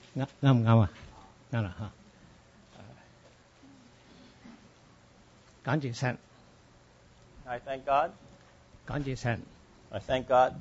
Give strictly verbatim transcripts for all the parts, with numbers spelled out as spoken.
啱啱唔啱啊？啱啦嚇。感謝神， I thank God. 感謝神。 I thank God.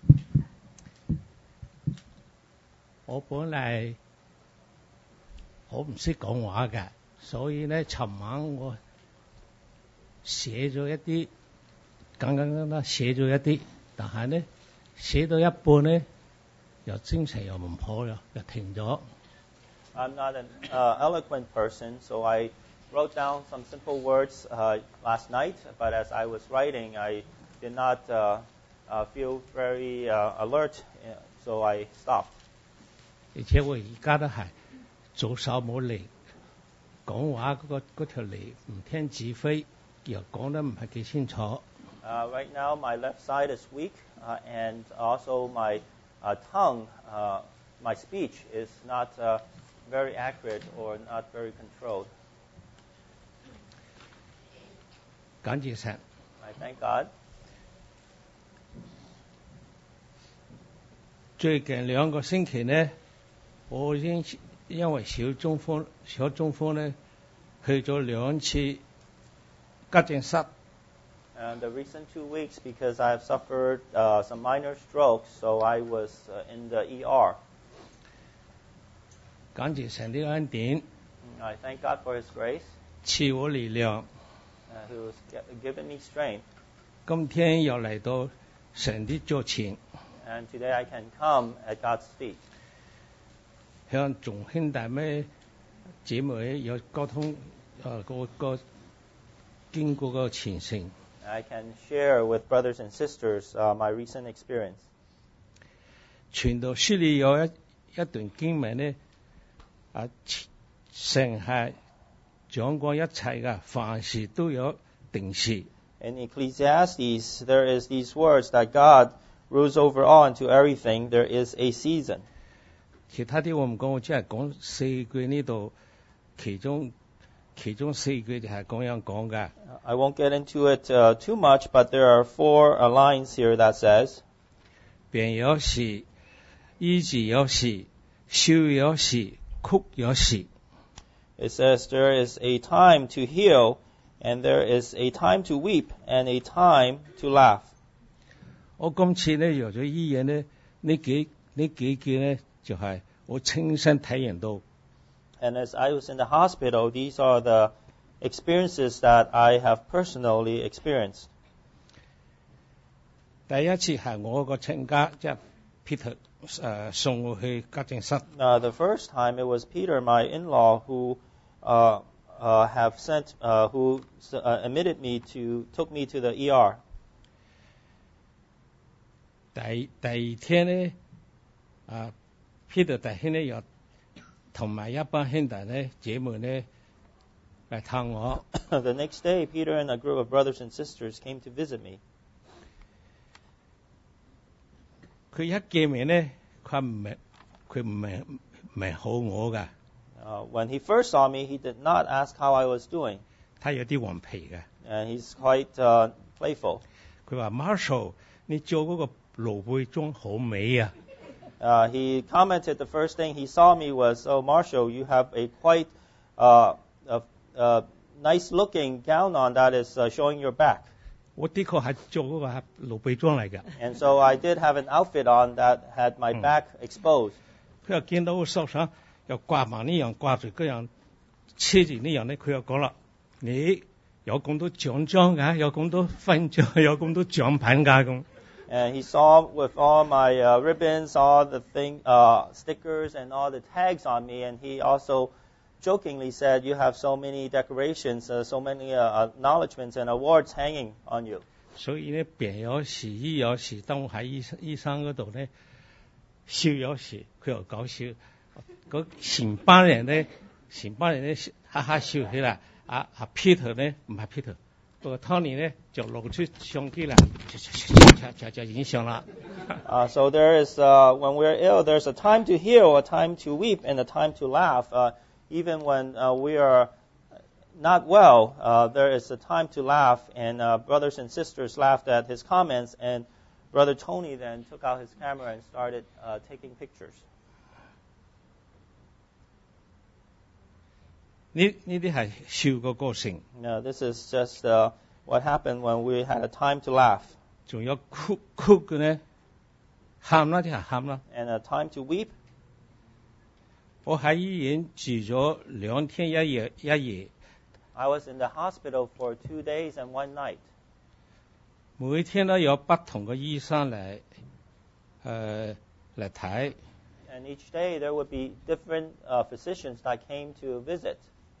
我本嚟我唔識講話嘅，所以咧，尋晚我寫咗一啲，簡簡單單寫咗一啲，但係咧寫到一半咧，又精神又唔好啦，又停咗。 I'm not an uh, eloquent person, so I wrote down some simple words uh, last night, but as I was writing, I did not uh, uh, feel very uh, alert, so I stopped. 而且我而家都係左手冇力，講話嗰、嗰個嗰條脷唔聽指揮，又講得唔係幾清楚。 Uh, right now, my left side is weak, uh, and also my uh, tongue, uh, my speech is not uh, very accurate or not very controlled. 感謝神。 I thank God. 最近兩個星期呢，我已經因為小中風，小中風呢去咗兩次急症室。 And the recent two weeks, because I have suffered uh, some minor strokes, so I was uh, in the E R. 感謝神的恩典， I thank God for His grace, 賜我力量。 uh, who has gi- given me strength. 今天又嚟到神的座前， And today I can come at God's feet. 向眾兄弟妹姊妹有溝通，誒個個經過個前程。 I can share with brothers and sisters uh, my recent experience. 傳道書裏有一一段經文呢，啊，神係掌管一切嘅，凡事都有定時。 In Ecclesiastes, there is these words that God rules over all and to everything. There is a season. 其他啲我唔講，我只係講四句呢度，其中其中四句就係咁樣講嘅。 I won't get into it uh, too much, but there are four uh, lines here that says, 病有時，醫治有時，笑有時，哭有時。 it says there is a time to heal, and there is a time to weep, and a time to laugh. 我今次咧入咗醫院咧，呢幾呢幾句咧就係、是、我親身體驗到。 And as I was in the hospital, these are the experiences that I have personally experienced. 第一次係我個親家，即係 Peter 誒、呃、送我去急症室。 Uh, the first time it was Peter, my in-law, who uh, uh, have sent, uh, who uh, admitted me to, took me to the E R. 第第二天咧，啊 Peter 弟兄咧又同埋一班兄弟咧姐妹咧嚟探我。 The next day, Peter and a group of brothers and sisters came to visit me. 佢一見面咧，佢唔係佢唔係唔係好我㗎， Uh, when he first saw me, he did not ask how I was doing, 他有啲黃皮嘅。 and he's quite uh, playful. 佢話 Marshall， 你做嗰個蘆薈裝好美啊！ Uh, he commented the first thing he saw me was, "Oh, Marshall, you have a quite uh, a, a nice-looking gown on that is uh, showing your back." 我的確係做嗰個蘆薈裝嚟㗎。 And so I did have an outfit on that had my Hmm. back exposed. 佢又見到我手上又掛埋呢樣掛住嗰樣黐住呢樣咧，佢又講啦：你有咁多獎章㗎，有咁多勳章，有咁多獎品㗎咁。 And he saw with all my uh, ribbons, all the thing, uh, stickers, and all the tags on me. And he also jokingly said, "You have so many decorations, uh, so many uh, acknowledgments and awards hanging on you." 所以咧，病有時，醫有時，當我喺醫生醫生嗰度咧，笑有時，佢又搞笑。嗰成班人咧，成班人咧哈哈笑起嚟。啊啊 Peter 咧唔係 Peter。不過 Tony 咧就攞出相機啦，就就就就影相啦。 Uh, so there is, uh, when we're ill, there's a time to heal, a time to weep, and a time to laugh. Uh, even when uh, we are not well, uh, there is a time to laugh. And uh, brothers and sisters laughed at his comments, and Brother Tony then took out his camera and started uh, taking pictures. 呢呢啲係笑嘅過程， No, this is just uh, what happened when we had a time to laugh 仲有哭哭嘅呢，喊啦啲係喊啦。 and a time to weep. 我喺醫院住咗兩天一夜一夜， I was in the hospital for two days and one night. 每天都有不同嘅醫生嚟誒嚟睇。 And each day there would be different uh, physicians that came to visit.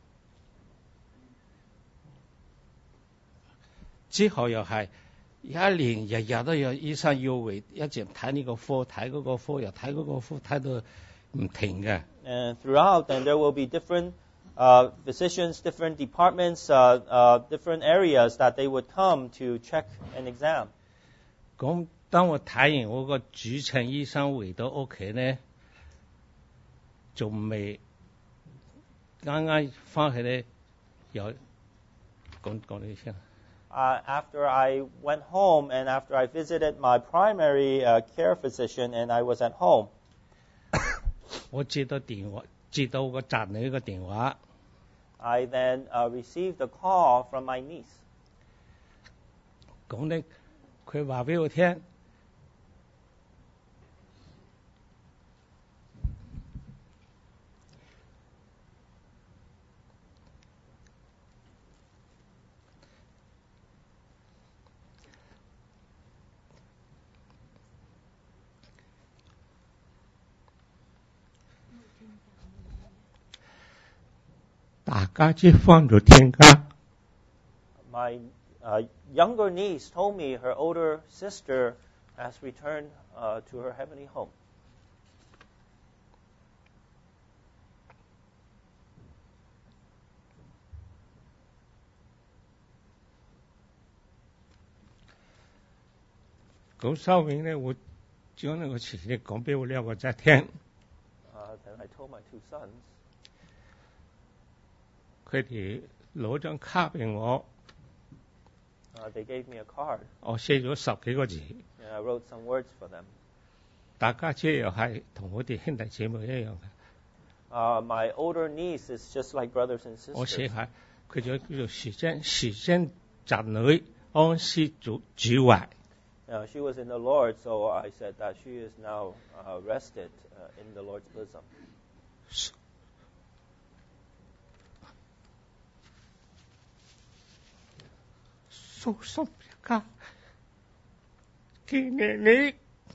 之後又係一年日日都有醫生要回，一直睇呢個科睇嗰個科，又睇嗰個科，睇到唔停嘅。 And throughout, then there will be different uh, physicians, different departments, uh, uh, different areas that they would come to check an exam. 咁當我睇完我個主診醫生回到屋企呢，仲未啱啱翻去咧，有講講呢先。 Uh, after I went home and after I visited my primary uh, care physician and I was at home, 我接到電話，接到個侄女嘅電話， I then uh, received a call from my niece. 咁咧佢話俾我聽，大家姐翻咗天家。 My uh, younger niece told me her older sister has returned uh, to her heavenly home. 咁收尾咧，我將呢個事情講俾我兩個仔聽， Uh, then I told my two sons. 佢哋攞張卡俾我， Uh, they gave me a card 我寫咗十幾個字。 and I wrote some words for them. 大家姐又係同我哋兄弟姐妹一樣嘅， Uh, my older niece is just like brothers and 我寫 sisters. 下佢就叫做時間時間侄女安息主主懷。 Uh, she was in the Lord, so I said that she is now uh, rested uh, in the Lord's bosom. 數十一家紀念你，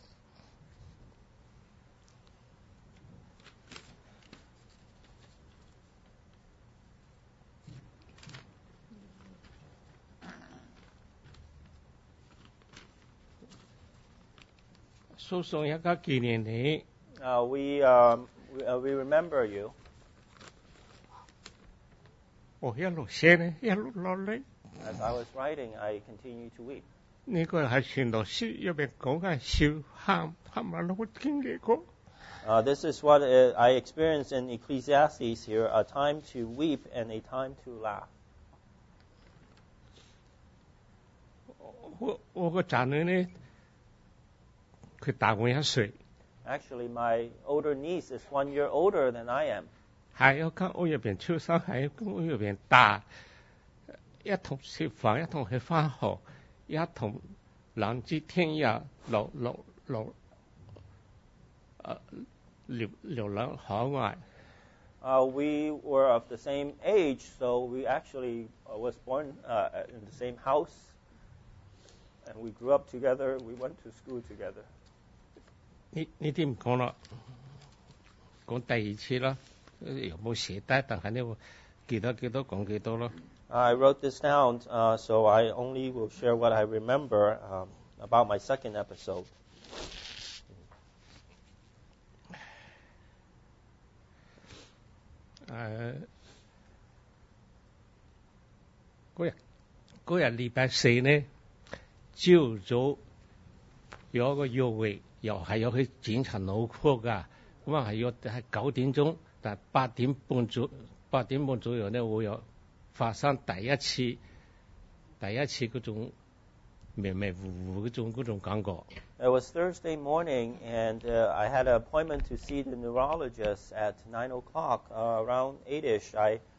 數十一家紀念你。 Uh, we, um, we, uh, we remember you. 我一路寫呢，一路落淚。 As I was writing, I continued to weep. 呢個係傳道書入邊講嘅笑喊，係咪我經歷過？ Uh, this is what uh, I experienced in Ecclesiastes here, a time to weep and a time to laugh. 我我個侄女呢，佢大我一歲， Actually, my older niece is one year older than I am. 喺一間屋入邊出生，喺一間屋入邊大，一同食飯，一同去返學，一同兩支天日流流流，誒流流浪海外。 Uh, we were of the same age, so we actually uh, was born uh, in the same house, and we grew up together. We went to school together. 呢呢啲唔講啦，講第二次啦，又冇寫低，但係呢，記得幾多講幾多咯。 I wrote this down, uh, so I only will share what I remember um, about my second episode. 誒，嗰日嗰日禮拜四呢，朝早有一個約會，又係有去檢查腦科㗎。咁啊係要係九點鐘，但係八點半左八點半左右呢會有發生第一次第一次嗰種迷迷糊糊嗰種嗰種感覺。 It was Thursday morning, and uh, I had an appointment to see the neurologist at nine o'clock. Uh, around eight-ish, I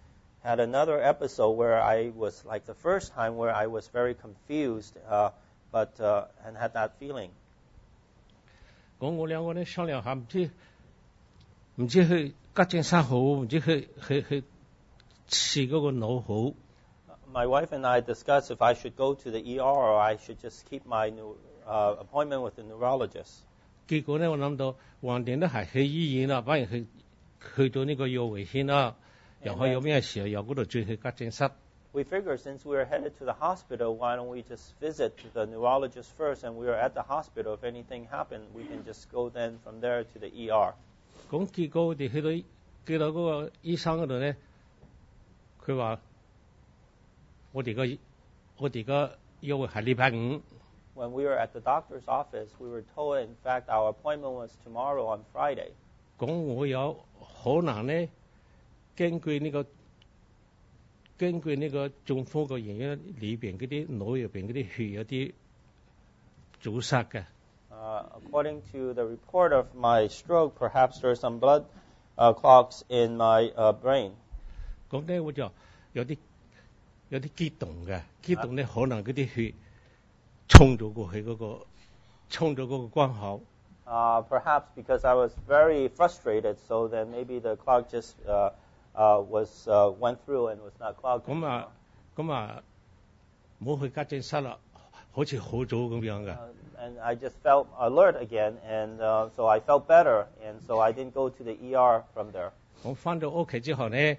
had another episode where I was like the first time where I was very confused, uh, but uh, and had that feeling. 講我兩個咧商量下，唔知唔知去急症室好，唔知去去去試嗰個腦好。 My wife and I discussed if I should go to the E R or I should just keep my new, uh, appointment with the neurologist. 結果咧，我諗到橫掂都係去醫院啦，不如去去到呢個幼兒先啦，又可以有咩事由嗰度轉去急症室。 We figured since we were headed to the hospital, why don't we just visit the neurologist first? And we were at the hospital. If anything happened, we can just go then from there to the E R. 咁結果我哋去到去到嗰個醫生嗰度咧，佢話我哋個我哋個約會係禮拜五。 When we were at the doctor's office, we were told, in fact, our appointment was tomorrow on Friday. 講我有可能咧，根據呢、這個根據呢個中風嘅原因，裏邊嗰啲腦入邊嗰啲血有啲阻塞嘅。 Uh, according to the report of my stroke, perhaps there are some blood uh, clots in my uh, brain. 咁咧我就有啲有啲激動嘅，激動咧可能嗰啲血衝咗過去嗰、那個衝咗嗰個關口。 Uh, perhaps because I was very frustrated, so then maybe the clot just uh, uh, was uh, went through and was not clogged. 咁啊咁啊冇去急症室啦，好似好早咁樣嘅。 Uh, and I just felt alert again, and uh, so I felt better, and so I didn't go to the E R from there. 我翻到屋企之後咧，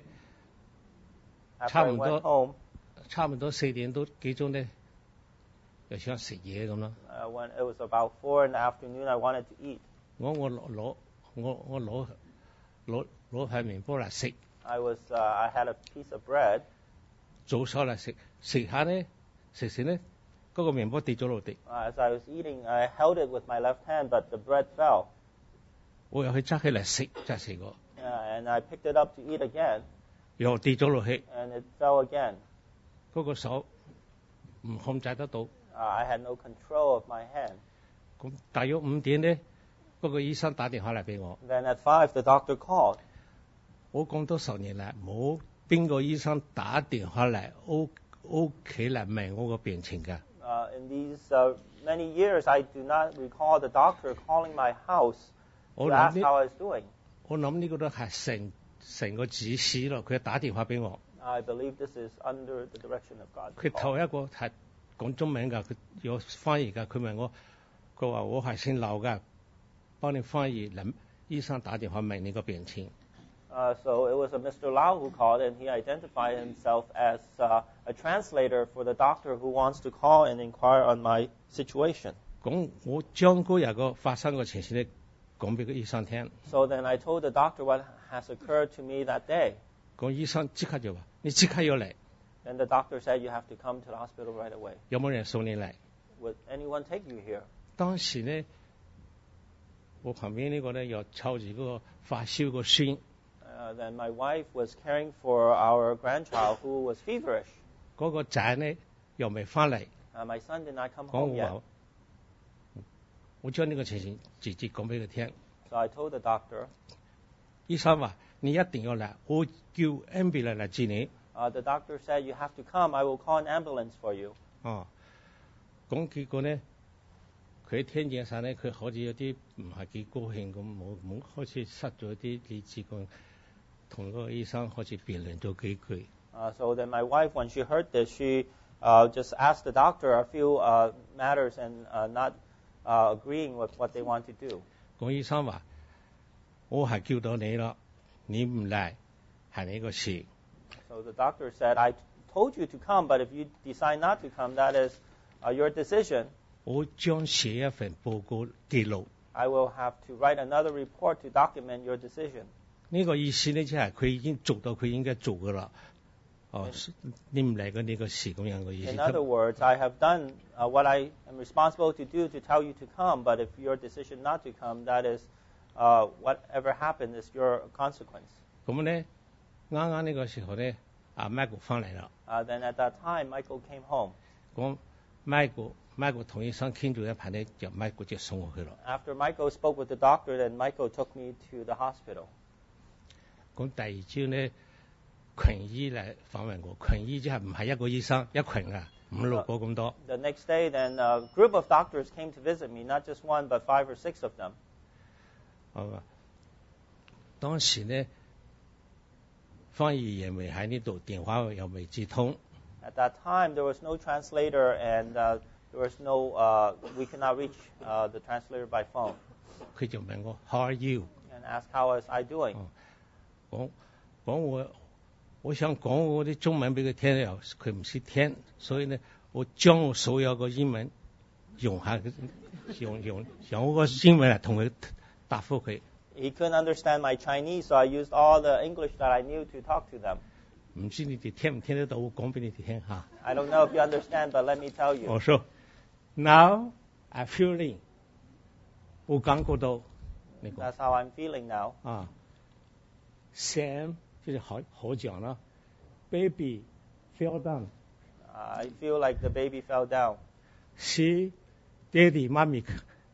After 差 I 唔 went 多 home, 差唔多四點多幾鐘咧，又想食嘢咁啦。 uh, when it was about four in the afternoon, I wanted to eat. 我我攞攞我我攞攞攞塊麵包嚟食， I was uh, I had a piece of bread. 做手嚟食，食下咧食食咧，嗰、那個麵包跌咗落地， Uh, as I was eating, I held it with my left hand, but the bread fell. 我又去揸起嚟食，揸食過， Uh, and I picked it up to eat again, 又跌咗落去， and it fell again. 嗰、那個手唔控制得到。 Uh, I had no control of my hand. 咁大約五點咧，嗰、那個醫生打電話嚟俾我， Then at five, the doctor called. 我講多十年嚟冇邊個醫生打電話嚟屋屋企嚟問我個病情㗎。 Uh, in these uh, many years, I do not recall the doctor calling my house 我 to 諗 ask 呢 how I was doing. 我諗呢個都係成成個指示咯，佢打電話俾我。 I believe this is under the direction of God. 佢頭一個係講中文㗎，佢有翻譯㗎。佢問我，佢話我係姓劉㗎，幫你翻譯。諗醫生打電話問你個病情。 Uh, so it was a Mister Lau who called, and he identified himself as uh, a translator for the doctor who wants to call and inquire on my situation. 咁我將嗰日個發生嘅情形咧講俾個醫生聽。 So then I told the doctor what has occurred to me that day. 個醫生即刻就話：你即刻要嚟， Then the doctor said, you have to come to the hospital right away. 有冇人送你嚟？ Would anyone take you here? 當時咧，我旁邊呢個咧又湊住嗰個發燒個孫。 Uh, then my wife was caring for our grandchild who was feverish. 嗰個仔咧又未翻嚟， Uh, my son did not come 講 home 我 yet. 話，我將呢個情形直接講俾佢聽。 So I told the doctor. 醫生話：你一定要嚟，我叫 ambulance 嚟接你。 Uh, the doctor said, you have to come. I will call an ambulance for you. 哦，咁結果咧，佢聽見晒咧，佢好似有啲唔係幾高興咁，冇冇開始失咗啲理智咁，同嗰個醫生開始辯論咗幾句。 Uh, so then my wife, when she heard this, she uh, just asked the doctor a few uh, matters and uh, not uh, agreeing with what they want to do. 個醫生話：我係叫到你啦，你唔嚟係你個事。 So the doctor said, I told you to come, but if you decide not to come, that is uh, your decision. 我將寫一份報告記錄。 I will have to write another report to document your decision. 呢個意思咧，即係佢已經做到佢應該做噶啦。哦，你唔嚟嘅呢個事咁樣嘅意思。 In other words, I have done uh, what I am responsible to do to tell you to come, but if your decision not to come, that is uh, whatever happened is your consequence. 咁咧，啱啱呢個時候咧，阿 Michael 翻嚟啦。 Uh, then at that time, Michael came home. 咁 Michael Michael 同醫生傾咗一排咧，就 Michael 就送我去啦。 After Michael spoke with the doctor, then Michael took me to the hospital. 咁第二朝咧， 群醫嚟訪問我，群醫即係唔係一個醫生，一群啊，五六個咁多。 The next day, then a group of doctors came to visit me, not just one, but five or six of them. 好啊，當時呢，翻譯員未喺呢度，電話又未接通。 At that time, there was no translator, and uh, there was no, uh, we could not reach uh, the translator by phone. 佢就問我 How are you？ And asked how was I doing? 講講我我想講我啲中文俾佢聽又佢唔識聽，所以呢我將我所有個英文用下用用用我個英文嚟同佢答覆佢。 He couldn't understand my Chinese, so I used all the English that I knew to talk to them. 唔知你哋聽唔聽得到？我講俾你哋聽下。 I don't know if you understand, but let me tell you. 我說 Now I feeling， 我感覺到。你講 That's how I'm feeling now. 啊 ，Sam 就是好好講啦 ，Baby fell down。 Uh, I feel like the baby fell down. See Daddy 媽咪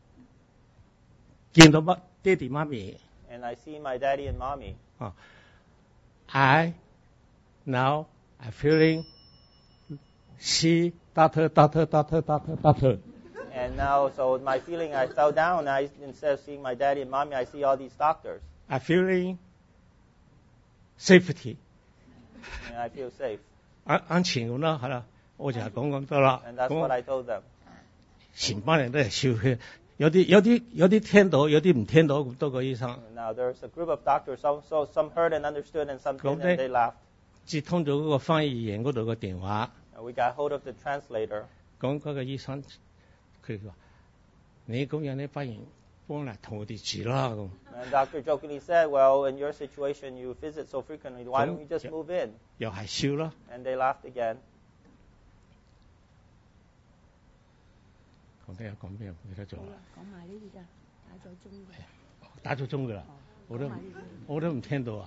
見到乜？爹哋媽咪。 And I see my daddy and mommy. 啊 ，I now I feeling see doctor doctor doctor doctor doctor。 And now, so my feeling, I fell down. I, instead of seeing my daddy and mommy, I see all these doctors. I feeling safety。 And I feel safe. 安安全咁啦，係啦，我就係講咁多啦。 And that's what I told them. 成班人都係笑佢，有啲有啲有啲聽到，有啲唔聽到咁多個醫生。 Now, there's a group of doctors. Some, so some heard and understood, and some didn't, and they laughed. 接通咗嗰個翻譯員嗰度嘅電話， And we got hold of the translator. 講嗰個醫生，佢話：你咁樣咧，不如幫嚟同我哋住啦咁。 And Doctor jokingly said, well, in your situation, you visit so frequently. Why don't you just move in? 又係笑啦。 And they laughed again. 講咩啊？講咩啊？唔記得咗啦。 講埋呢啲咋，打咗鐘嘅。 打咗鐘㗎啦，我都我都唔聽到啊。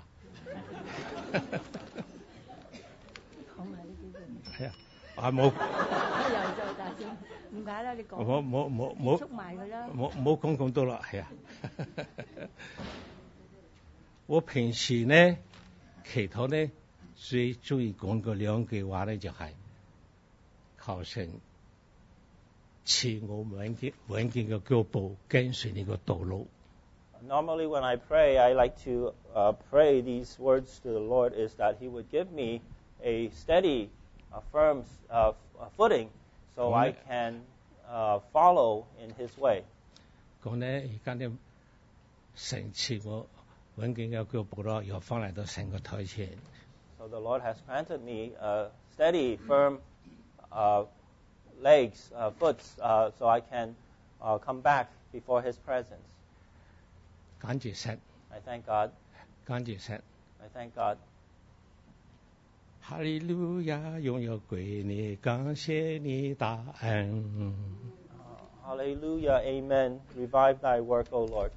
講埋呢啲啫。 係啊，啊冇。 又再打鐘，唔解啦，你講。 冇冇冇冇。 結束埋佢啦。 冇冇講咁多啦，係啊。我平時呢祈禱呢最中意講嗰兩句話呢就係、是、求神賜我穩健穩健嘅腳步，跟隨你個道路。 Normally, when I pray, I like to uh, pray these words to the Lord is that He would give me a steady, a firm uh, footing so I can uh, follow in His way. 講呢，而家呢神賜我穩健嘅腳步咯，又翻嚟到神個台前。 So the Lord has granted me a steady, firm uh, legs, uh, foot, uh, so I can uh, come back before His presence. 感謝神 I thank God. 感謝神 I thank God. 哈利路亞，榮耀歸你，感謝你大恩。 Uh, hallelujah, amen. Revive thy work, O Lord.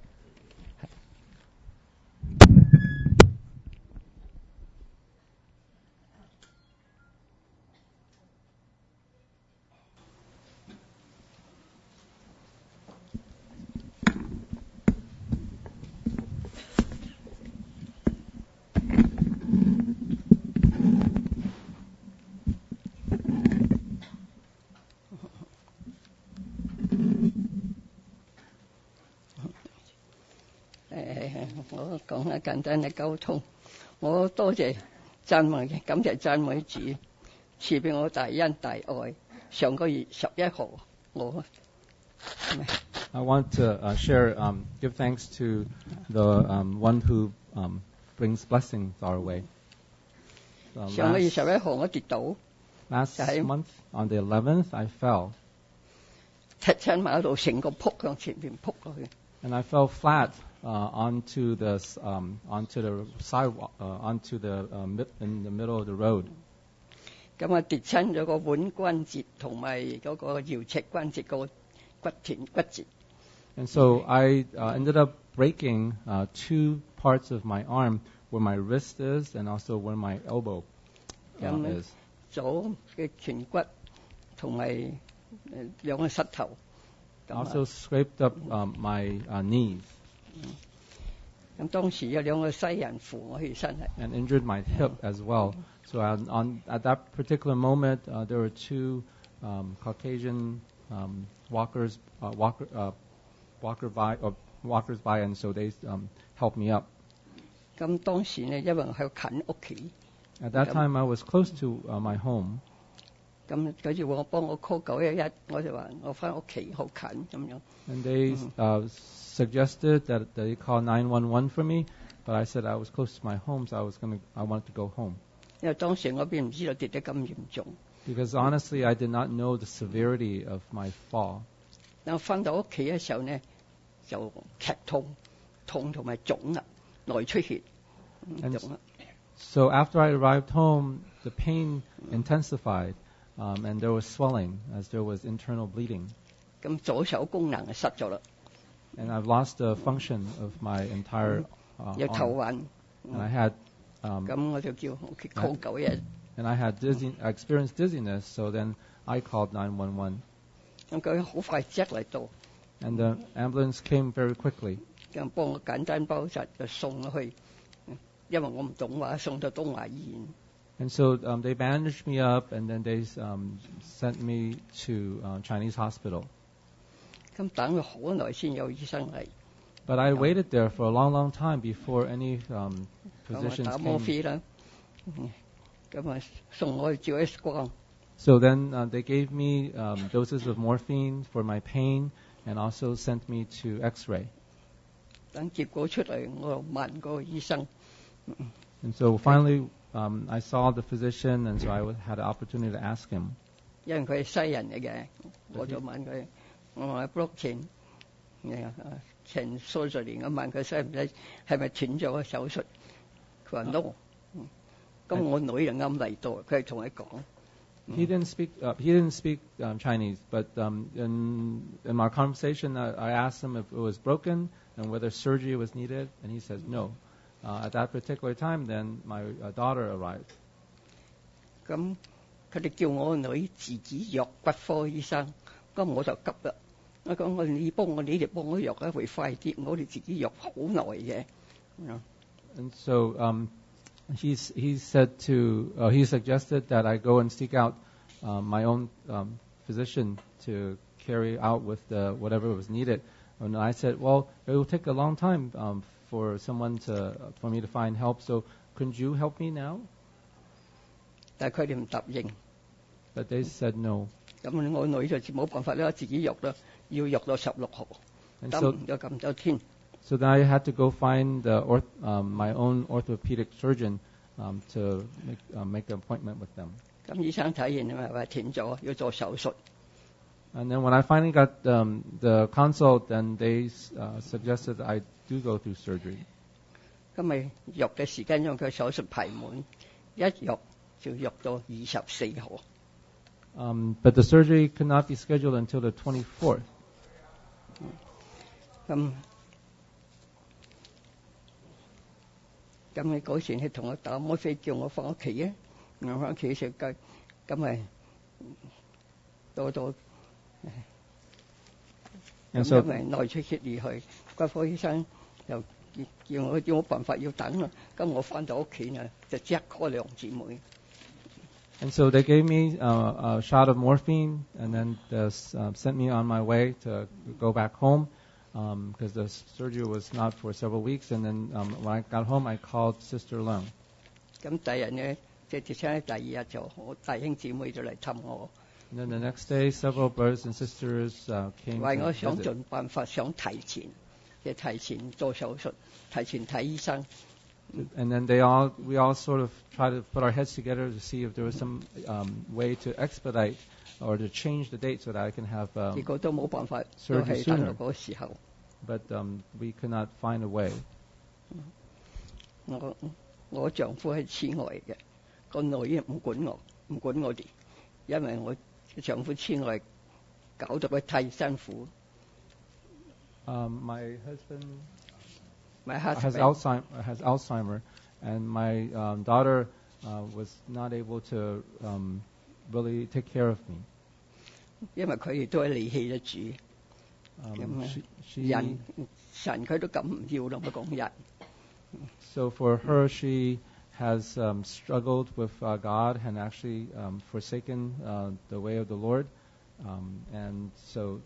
我講下簡單嘅溝通，我多謝讚美，感謝讚美主賜俾我大恩大愛。上個月十一號，我 I want to uh, share, um, give thanks to the um, one who um, brings blessings our way. Uh, 上個月 last, 十一號我跌倒， last 就係 month on the eleventh, I fell 踢親馬路，成個撲向前邊撲過去。 and I fell flat uh, onto the s- um, onto the sidewalk, uh, onto the uh, mid, in the middle of the road. 咁啊跌親咗個腕關節同埋嗰個腰尺關節個骨斷骨折。 And so I uh, ended up breaking uh, two parts of my arm, where my wrist is and also where my elbow uh, Um, is. 左嘅拳骨同埋誒兩個膝頭。咁啊 Also scraped up um, my uh, knees. 咁當時有兩個西人扶我起身嚟。 and injured my hip as well. So on, on at that particular moment, uh, there were two um, Caucasian um, walkers, uh, walker, uh, walker by, or walkers by, and so they um, helped me up. 咁當時呢，因為我喺近屋企， At that time, I was close to uh, my home, 咁佢就我幫我 call 九一一，我就話我翻屋企好近咁樣。 and they uh, suggested that they call nine one one for me, but I said I was close to my home, so I was gonna, I wanted to go home. 因為當時我並唔知道跌得咁嚴重， Because honestly, I did not know the severity of my fall. 但我翻到屋企嘅時候呢，就劇痛，痛同埋腫啦，內出血，嗯 And 腫啦。 So after I arrived home, the pain intensified, um, and there was swelling as there was internal bleeding. 咁左手功能就失咗啦， And I've lost the function of my entire uh, 有頭 arm. 暈， And I had, um, 咁我就叫屋企 call 九一一。 and I had dizzy, I experienced dizziness. So then I called nine one one, 咁佢好快即嚟到， and the ambulance came very quickly. 咁幫我簡單包紮就送咗去，因為我唔懂話，送到東華醫院。 And so um, they bandaged me up, and then they um, sent me to uh, Chinese hospital. 咁等咗好耐先有醫生嚟， But I waited there for a long, long time before any um, 咁啊 physicians 打摩 came. 菲啦，嗯咁啊送我去照 X 光， So then uh, they gave me um, doses of morphine for my pain, and also sent me to X-ray. 等結果出嚟，我又問個醫生， And so finally, um, I saw the physician, and so I w- had an opportunity to ask him. 因為佢係西人嚟嘅，我就問佢，我話 block 前，前 surgery， 我問佢使唔使係咪斷咗個手術？佢話 no。咁我女就啱嚟到，佢係同佢講。 He didn't speak. Uh, he didn't speak um, Chinese, but um, in in our conversation, I, I asked him if it was broken and whether surgery was needed, and he says no. Uh, at that particular time, then my uh, daughter arrived. 咁佢哋叫我女自己約骨科醫生，咁我就急啦。我講我你幫我你哋幫我約咧會快啲，我哋自己約好耐嘅。嗯 And so um, he's, he said to, uh, he suggested that I go and seek out um, my own um, physician to carry out with the, whatever was needed. And I said, well, it will take a long time um, for someone to, for me to find help. So couldn't you help me now? 但係佢哋唔答應， But they said no. 咁我女就冇辦法啦，自己約啦，要約到十六號， And 等 so, 唔咗咁多天。 so then I had to go find the orth, um, my own orthopedic surgeon um, to make, uh, make an appointment with them. 咁醫生睇完咪話斷咗，要做手術。 And then when I finally got um, the consult, then they uh, suggested I do go through surgery. 咁咪約嘅時間，因為佢手術排滿，一約就約到二十四號。 Um, but the surgery could not be scheduled until the twenty-fourth. 咁咁你嗰時你同我打摩飛，叫我翻屋企啊！我翻屋企食雞，咁咪到到 And 咁 so, 因為內出血而去，骨科醫生又叫叫我叫我辦法要等啦。咁我翻到屋企呢，就即刻 call 兩姊妹。 and so they gave me uh, a shot of morphine, and then this, uh, sent me on my way to go back home because the surgery was not for several weeks. And then um, when I got home, I called Sister Leung. 咁第日呢，即係接親第二日就我弟兄姊妹就嚟氹我， And then the next day, several brothers and sisters uh, came 為 to 我想 visit. 盡辦法想提前，即係提前做手術，提前睇醫生。 And then they all, we all sort of tried to put our heads together to see if there was some um, way to expedite or to change the date so that I can have. 結 Um, 果都冇辦法，都 surgery 係等 sooner. 到嗰個時候。 but um, we could not find a way. 我我丈夫係痴呆嘅，個女唔管我，唔管我哋，因為我丈夫痴呆，搞到佢太辛苦。 Um, my husband My has husband Alzheimer, has Alzheimer, and my um, daughter uh, was not able to um, really take care of me. 因為佢亦都係離棄咗主， Um, Yeah. she, she, 人神佢都咁唔要啦，我講人。 So for her, she has um, struggled with uh, God and actually um, forsaken uh, the way of the Lord, um, and so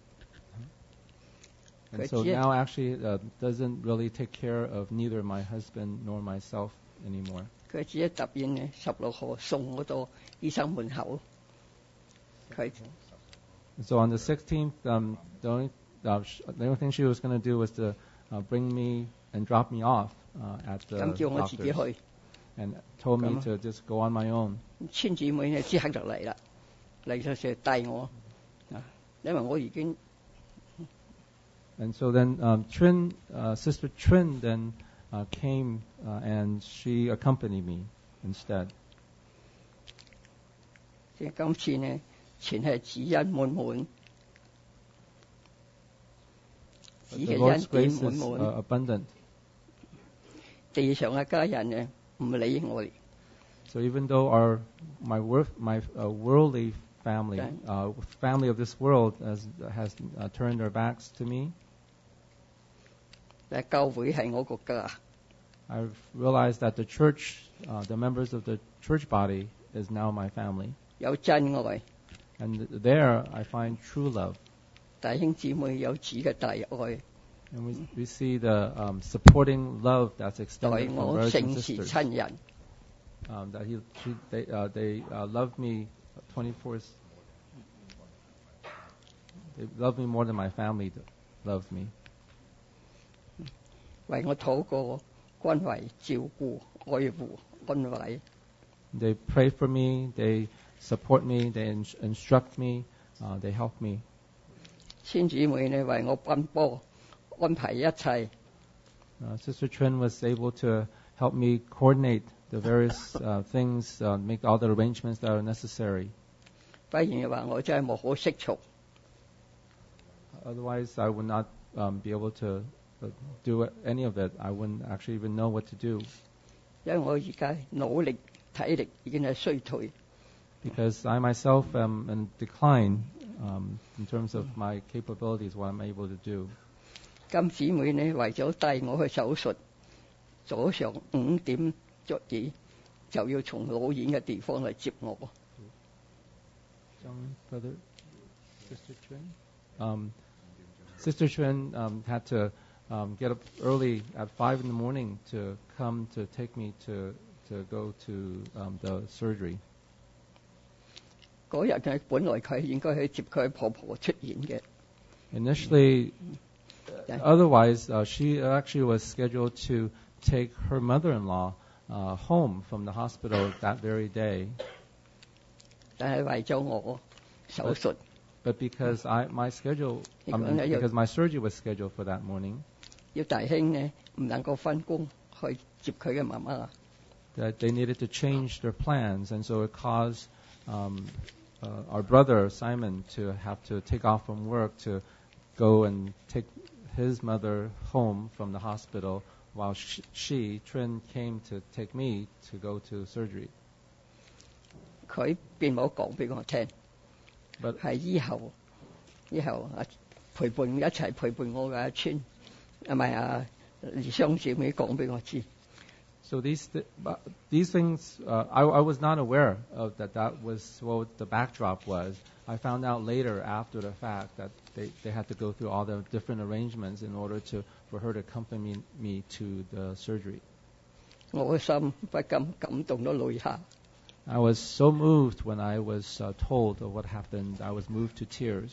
and so now actually uh, doesn't really take care of neither my husband nor myself anymore. 佢只一揼應咧十六號送嗰度醫生門口，佢 So on the sixteenth, um, the only uh, sh- the only thing she was going to do was to uh, bring me and drop me off uh, at the 咁叫我自己 doctor's, 去。 and told me 咁啊 to just go on my own. 村姊妹咧即刻就嚟啦，嚟咗成帶我啊，因為我已經 And so then um, Trin, uh, Sister Trin then uh, came uh, and she accompanied me instead. 即係今次呢，全係指恩滿滿， But 指 the 嘅 Lord's 恩典 grace 滿 is 滿。 uh, abundant. 地上嘅家人呢唔理我哋， So even though our my worth, my uh, worldly family, Okay. uh, family of this world has has uh, turned their backs to me, 但係教會係我個家， I've realized that the church, uh, the members of the church body, is now my family. 有真愛， And there I find true love. 弟兄姊妹有主嘅大愛， And we, we see the um, supporting love that's 待 extended from 我 brothers 聖 and 事 sisters. 親人。 Um, that he, she, they, uh, they uh, love me twenty-four. They love me more than my family d- loves me. 為我禱告、關懷、照顧、愛護、安慰。 They pray for me. They support me. They in- instruct me. Uh, they help me. 千姊妹呢為我奔波，安排一切。 Uh, Sister Trin was able to help me coordinate the various uh, things, uh, make all the arrangements that are necessary. 不然嘅話，我真係無可適從。 Otherwise, I would not um, be able to uh, do any of it. I wouldn't actually even know what to do, 因為我而家腦力、體力已經係衰退， because I myself am in decline um, in terms of my capabilities, what I'm able to do. 金姊妹呢為咗帶我去手術，早上五點左右就要從老遠嘅地方嚟接我。 Young brother, Sister Trin. Um, Sister Trin um, had to um, get up early at five in the morning to come to take me to to go to um, the surgery. 嗰日呢，本來佢應該去接佢婆婆出院嘅， Initially, Yeah. otherwise, uh, she actually was scheduled to take her mother-in-law uh, home from the hospital that very day. 但係為咗我手術， But because I my schedule, I mean, Yeah. because my surgery was scheduled for that morning, 要弟兄呢唔能夠分工去接佢嘅媽媽。 that they needed to change their plans, and so it caused um, uh, our brother Simon to have to take off from work to go and take his mother home from the hospital, while she, she Trin, came to take me to go to surgery. 佢並冇講俾我聽， But 係以後以後啊陪伴一齊陪伴我嘅阿川，係咪啊？李雙姊妹講俾我知， so these th- uh, these things uh, I, I was not aware of that. That was what the backdrop was. I found out later after the fact that they, they had to go through all the different arrangements in order to for her to accompany me to the surgery. 我嘅心不禁感動到淚下。 I was so moved when I was uh, told of what happened. I was moved to tears.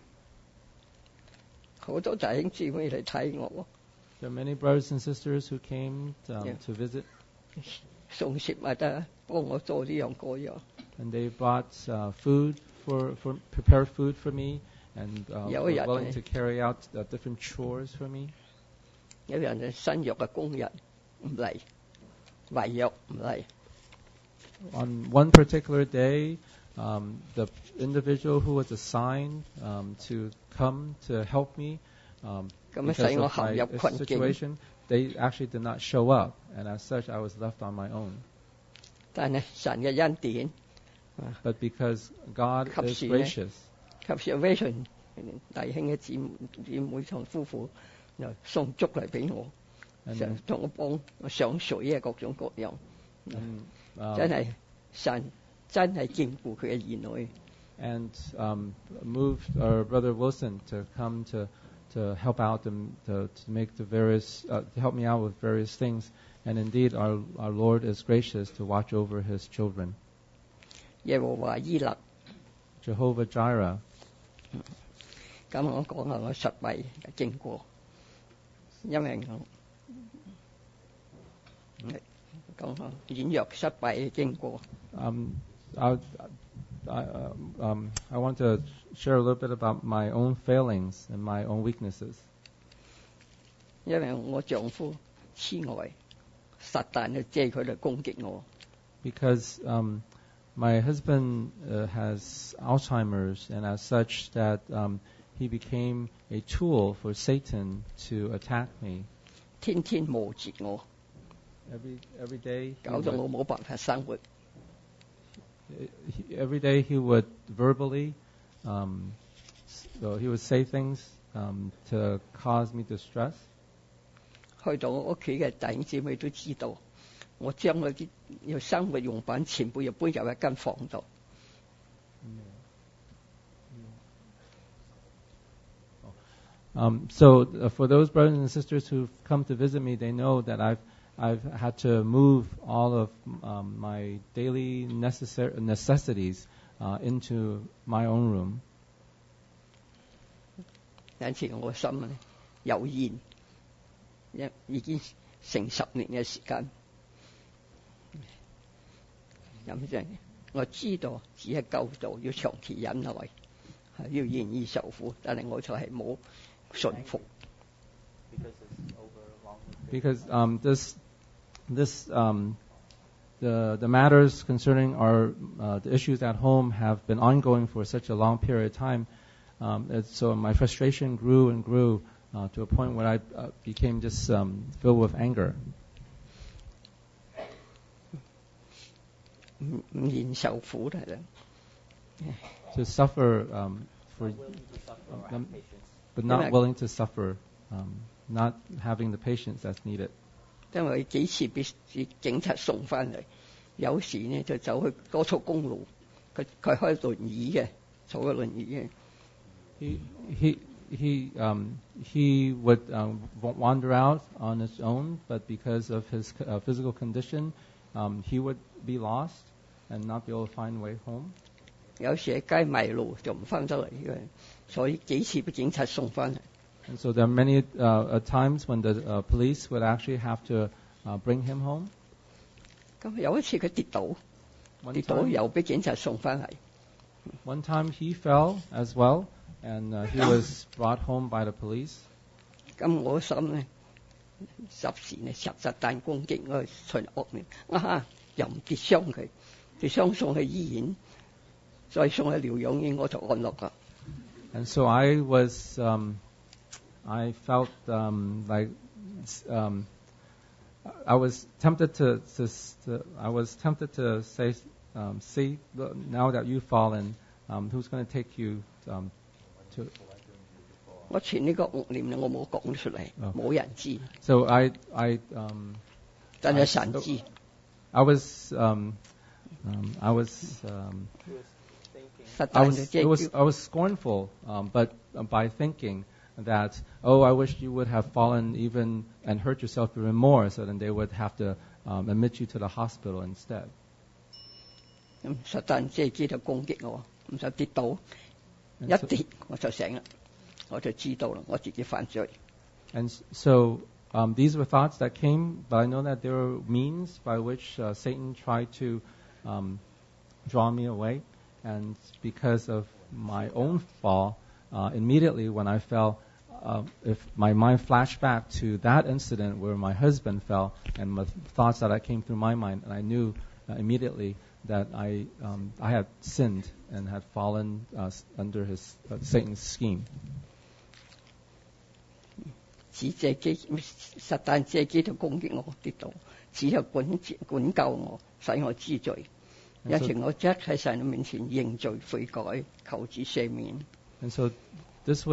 好多弟兄姊妹嚟睇我， There are many brothers and sisters who came um, Yeah. to visit, 送食物啊，幫我做呢樣嗰樣。 and they brought uh, food for, for prepared food for me, and uh, Yeah, were yeah, willing yeah. to carry out uh, different chores for me. 有人係新約嘅工人唔嚟，違約唔嚟。 On one particular day, um, the individual who was assigned um, to come to help me um, 咁樣 because 使我 of 陷 my 入困境。 situation, they actually did not show up, and as such, I was left on my own. 但係神嘅恩典， But because God is 及時呢， gracious, 及時 Vision 弟兄嘅姊姊妹同夫婦又送粥嚟俾我， And 想同我幫我上水啊，各種各樣， and, um, 真係神真係眷顧佢嘅兒女。 and um, moved our brother Wilson to come to to help out and to, to make the various uh, to help me out with various things. And indeed, our our Lord is gracious to watch over His children. 耶和華伊勒， Jehovah Jireh. 咁我講下我失敗嘅經過，因為我講下軟弱失敗嘅經過。 Um, I, I, uh, um, I want to share a little bit about my own failings and my own weaknesses. 因為我丈夫痴呆，撒旦就借佢嚟攻擊我。 Because um, my husband uh, has Alzheimer's, and as such that um, he became a tool for Satan to attack me. 天天磨折我， Every every day, he 搞到我 would, 冇辦法生活。 he, every day he would verbally, um, so he would say things um, to cause me distress. 去到我屋企嘅弟兄姊妹都知道，我將嗰啲要生活用品全部要搬入一間房度。 Um, so uh, for those brothers and sisters who've come to visit me, they know that I've I've had to move all of um, my daily necessar- necessities uh, into my own room. 有陣時我心咧有怨，一已經成十年嘅時間。咁即係我知道只係救度，要長期忍耐，係要願意受苦，但係我就係冇順服。 Because um, this this um, the the matters concerning our uh, the issues at home have been ongoing for such a long period of time. Um, and so my frustration grew and grew uh, to a point where I uh, became just um, filled with anger. 唔唔願受苦嚟啦。 To suffer um, for, um, but not willing to suffer, um, not having the patience that's needed. 因為幾次俾警察送翻嚟，有時呢就走去高速公路，佢佢開輪椅嘅，坐喺輪椅嘅。 He he he um, he would um, w- wander out on his own, but because of his uh, physical condition, um, he would be lost and not be able to find a way home. 有時喺街迷路就唔翻得嚟嘅，所以幾次俾警察送翻嚟。 And so there are many uh, uh, times when the uh, police would actually have to uh, bring him home. 咁有一次佢跌倒， One 跌倒 time, 又俾警察送翻嚟。 one time he fell as well, and uh, he was brought home by the police. 咁我心呢，霎時呢實實彈攻擊我隨惡念，啊又唔跌傷佢，跌傷送去醫院，再送去療養院我就安樂啦。 And so I was, um, I felt um, like um, I was tempted to, to, to, I was tempted to say, um, see, look, now that you've fallen, um, who's going to take you um, to? 我傳呢個惡念呢，我冇講出嚟，冇、 哦人知， So I, I, um, 但係神知。 I was, um, um, I was. Um, 實 I 彈就 was, 即 it was, 係 I was scornful, um, but uh, by thinking that, oh, I wish you would have fallen even and hurt yourself even more, so then they would have to um, admit you to the hospital instead. 咁實彈即係知道攻擊我，唔使跌倒， And 一 so, 跌我就醒啦，我就知道啦，我自己犯罪。 and so um, these were thoughts that came, but I know that there were means by which uh, Satan tried to um, draw me away. And because of my own fall, uh, immediately when I fell, uh, if my mind flashed back to that incident where my husband fell, and the thoughts that I came through my mind, and I knew uh, immediately that I um, I had sinned and had fallen uh, under his uh, Satan's scheme. 只借機實彈借機就攻擊我跌倒，只有管管教我，使我知罪。 有 And 時 so, 我即喺神面前認罪悔改，求主赦免。 and so this was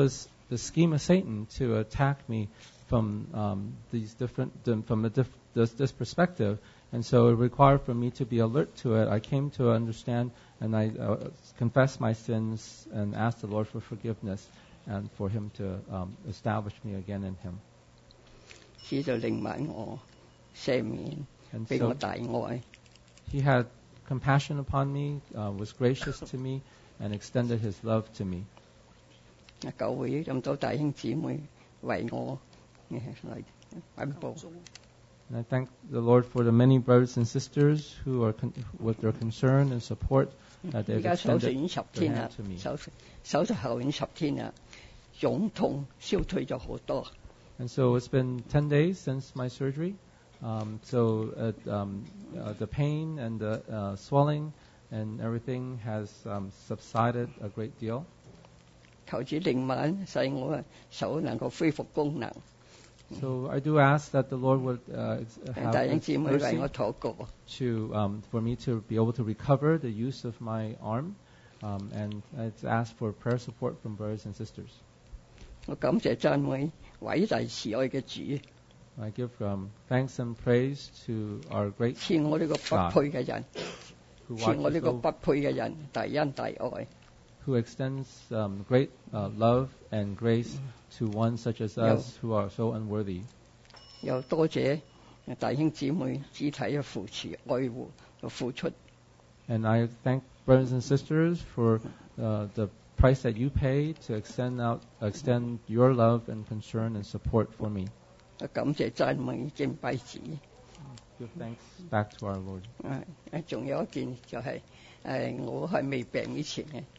the scheme of Satan to attack me from um, these different from a diff, this, this perspective, and so it required for me to be alert to it. I came to understand, and I uh, confessed my sins and asked the Lord for forgiveness and for Him to um, establish me again in Him. 主就令埋我赦免， And 俾我 so 大愛。 He had compassion upon me, uh, was gracious to me, and extended His love to me. 教會咁多弟兄姊妹為我嚟奔波。 And I thank the Lord for the many brothers and sisters who are con- with their concern and support that 而 they've 家手術 extended 已經十 their 天啦 hand to，me. 手術手術後已經十天啦，腫痛消退咗好多。 And so it's been ten days since my surgery. Um, so uh, um, uh, the pain and the uh, swelling and everything has um, subsided a great deal. 求主令晚使我嘅手能夠恢復功能。 So I do ask that the Lord would uh, ex- 弟 have 兄 His 姊妹為 mercy 我禱告。 to um, for me to be able to recover the use of my arm, um, and it's asked for prayer support from brothers and sisters. 我感謝讚美偉大慈愛嘅主， I give um, thanks and praise to our great 賜我呢個不配嘅人， who 賜我 watches 呢個 over, 不配嘅人大恩大愛。 who extends um, great uh, love and grace to one such as us who are so unworthy. 又多謝弟兄姊妹肢體嘅扶持、愛護嘅付出。 And I thank brothers and sisters for uh, the price that you pay to extend out, extend your love and concern and support for me. 我感謝讚美敬拜主。 Give thanks back to our Lord. 誒誒，仲有一件就係、誒，我係未病以前嘅。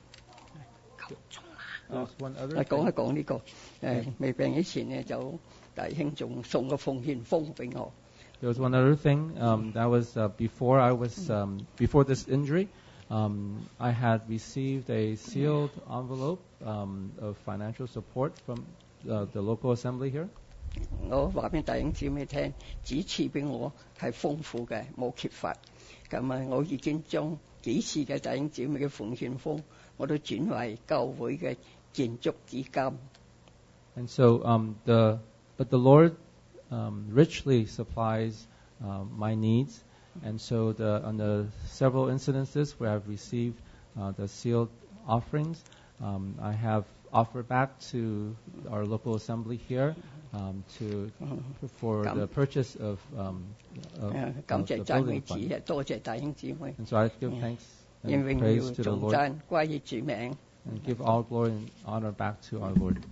There's one 我 other 講一 thing. 講呢、個誒、未病以前呢，就弟兄仲送個奉獻封俾我。 There was one other thing. Um, that was uh, before I was um, before this injury. Um, I had received a sealed envelope um, of financial support from uh, the local assembly here. 我話俾弟兄姊妹聽，主賜俾我係豐富嘅，冇缺乏。咁啊，我已經將幾次嘅弟兄姊妹嘅奉獻封，我都轉為教會嘅建築資金。 And so um, the but the Lord um, richly supplies um, my needs, and so the on the several incidences where I've received uh, the sealed offerings, um, I have offered back to our local assembly here um, to for the purchase of, um, of, 誒 of 感 the 謝讚美 building 主， fund. 多謝弟兄姊妹， And so I give thanks 應 and 榮 praise 耀 to the 頌 Lord 讚歸於主名。 and give all glory and honor back to our Lord.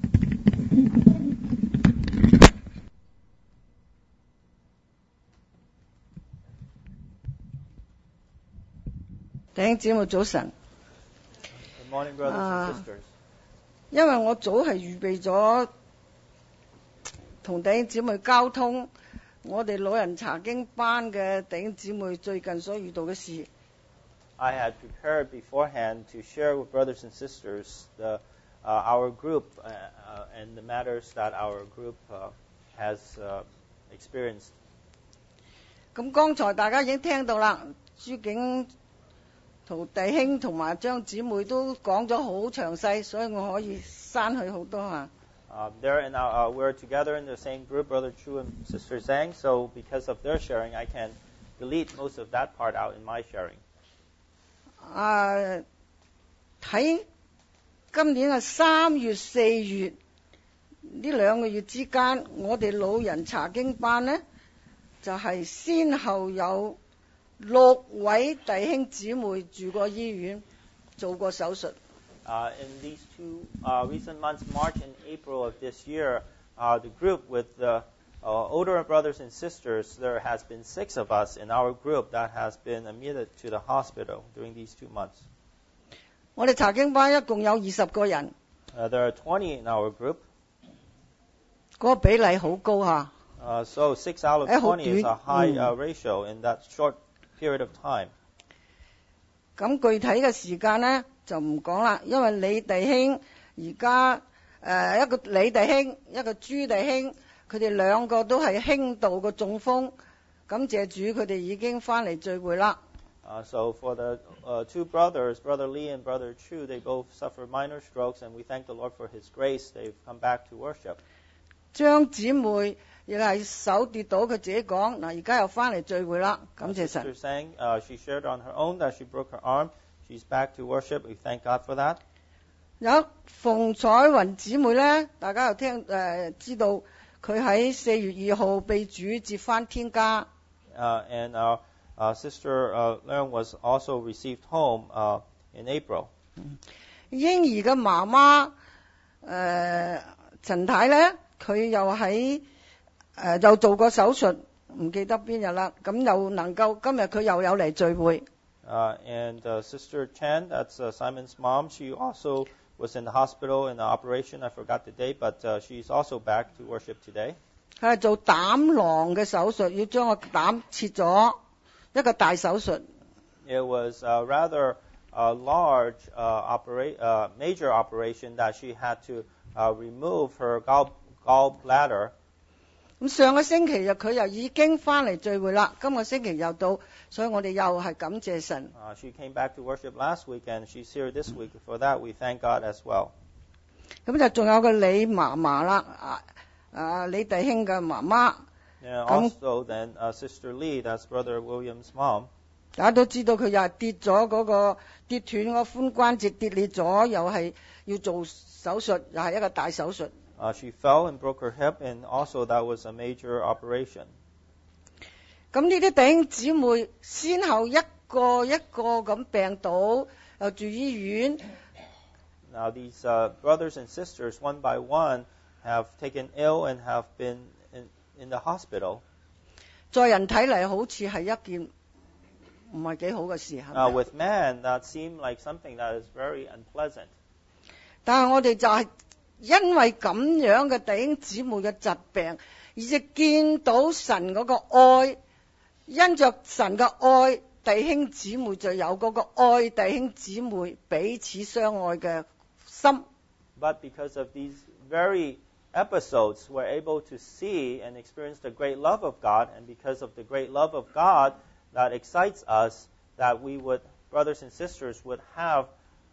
弟兄姊妹早晨， Good morning, brothers Ah. and sisters. 因為我早係預備咗同弟兄姊妹交通，我哋老人查經班嘅弟兄姊妹最近所遇到嘅事。 I had prepared beforehand to share with brothers and sisters the, uh, our group uh, uh, and the matters that our group uh, has uh, experienced. 咁剛才大家已經聽到啦，朱景同弟兄同埋張姊妹都講咗好詳細，所以我可以刪去好多啊。 Uh, there in our, uh, we're together in the same group, Brother Chu and Sister Zhang, so because of their sharing, I can delete most of that part out in my sharing. 啊，喺今年嘅三月、四月呢兩個月之間，我哋老人查經班呢，就係、先後有六位弟兄姊妹住過醫院，做過手術。 Uh, in these two uh, recent months, March and April of this year, uh, the group with the uh, older brothers and sisters, there has been six of us in our group that has been admitted to the hospital during these two months. 我哋查經班一共有二十個人， Uh, there are twenty in our group, 嗰個比例好高嚇。 uh, so six out of Eh, twenty is a hopefully- high mm. uh, ratio in that short period of time. 咁具體嘅時間呢，就唔講啦，因為李弟兄而家誒一個李弟兄一個朱弟兄，佢哋兩個都係輕度嘅中風，感謝主佢哋已經翻嚟聚會啦。 Uh, Uh, so for the uh, two brothers, Brother Lee and Brother Chu, they both suffered minor strokes, and we thank the Lord for His grace. They've come back to worship. 張姊妹亦係手跌倒，佢自己講嗱，而家又翻嚟聚會啦，感謝 Sister 神。 sang, uh, she shared on her own that she broke her arm. She's back to worship. We thank God for that. 有馮彩雲姊妹咧，大家又聽誒、呃、知道佢喺四月二號被主接翻天家。 Uh, and our uh, sister uh, Leung was also received home uh, in April. 嬰兒嘅媽媽誒陳太咧，佢又喺誒、呃、又做過手術，唔記得邊日啦。咁又能夠今日佢又有嚟聚會。 Uh, and uh, Sister Chen, that's uh, Simon's mom, she also was in the hospital in the operation. I forgot the date, but uh, she's also back to worship today. 佢係做膽囊嘅手術，要將個膽切咗，一個大手術。 It was uh, rather a large uh, opera- uh, major operation that she had to uh, remove her gall gallbladder. 咁上個星期日佢又已經翻嚟聚會啦，今個星期又到，所以我哋又係感謝神。 Uh, she came back to worship last week, and she's here this week. For that, we thank God as well. 咁就仲有個李嫲嫲啦，啊啊李弟兄嘅媽媽。 And also then uh, Sister Lee, that's Brother William's mom. 大家都知道佢又係跌咗嗰個跌斷個髖關節跌裂咗，又係要做手術，又係一個大手術。 Uh, she fell and broke her hip, and also that was a major operation. 咁呢啲弟兄姊妹先後一個一個咁病倒，又住醫院。 Now these uh, brothers and sisters, one by one, have taken ill and have been in, in the hospital. 在人睇嚟好似係一件唔係幾好嘅事，係 Now 咪？ with man, that seemed like something that is very unpleasant. 但係我哋就係因為咁樣嘅弟兄姊妹嘅疾病，而且見到神嗰個愛，因着神嘅愛，弟兄姊妹就有嗰個愛弟兄姊妹彼此相愛嘅心。 But because of these very episodes, we're able to see and experience the great love of God, and because of the great love of God that excites us, that we would, brothers and sisters, would have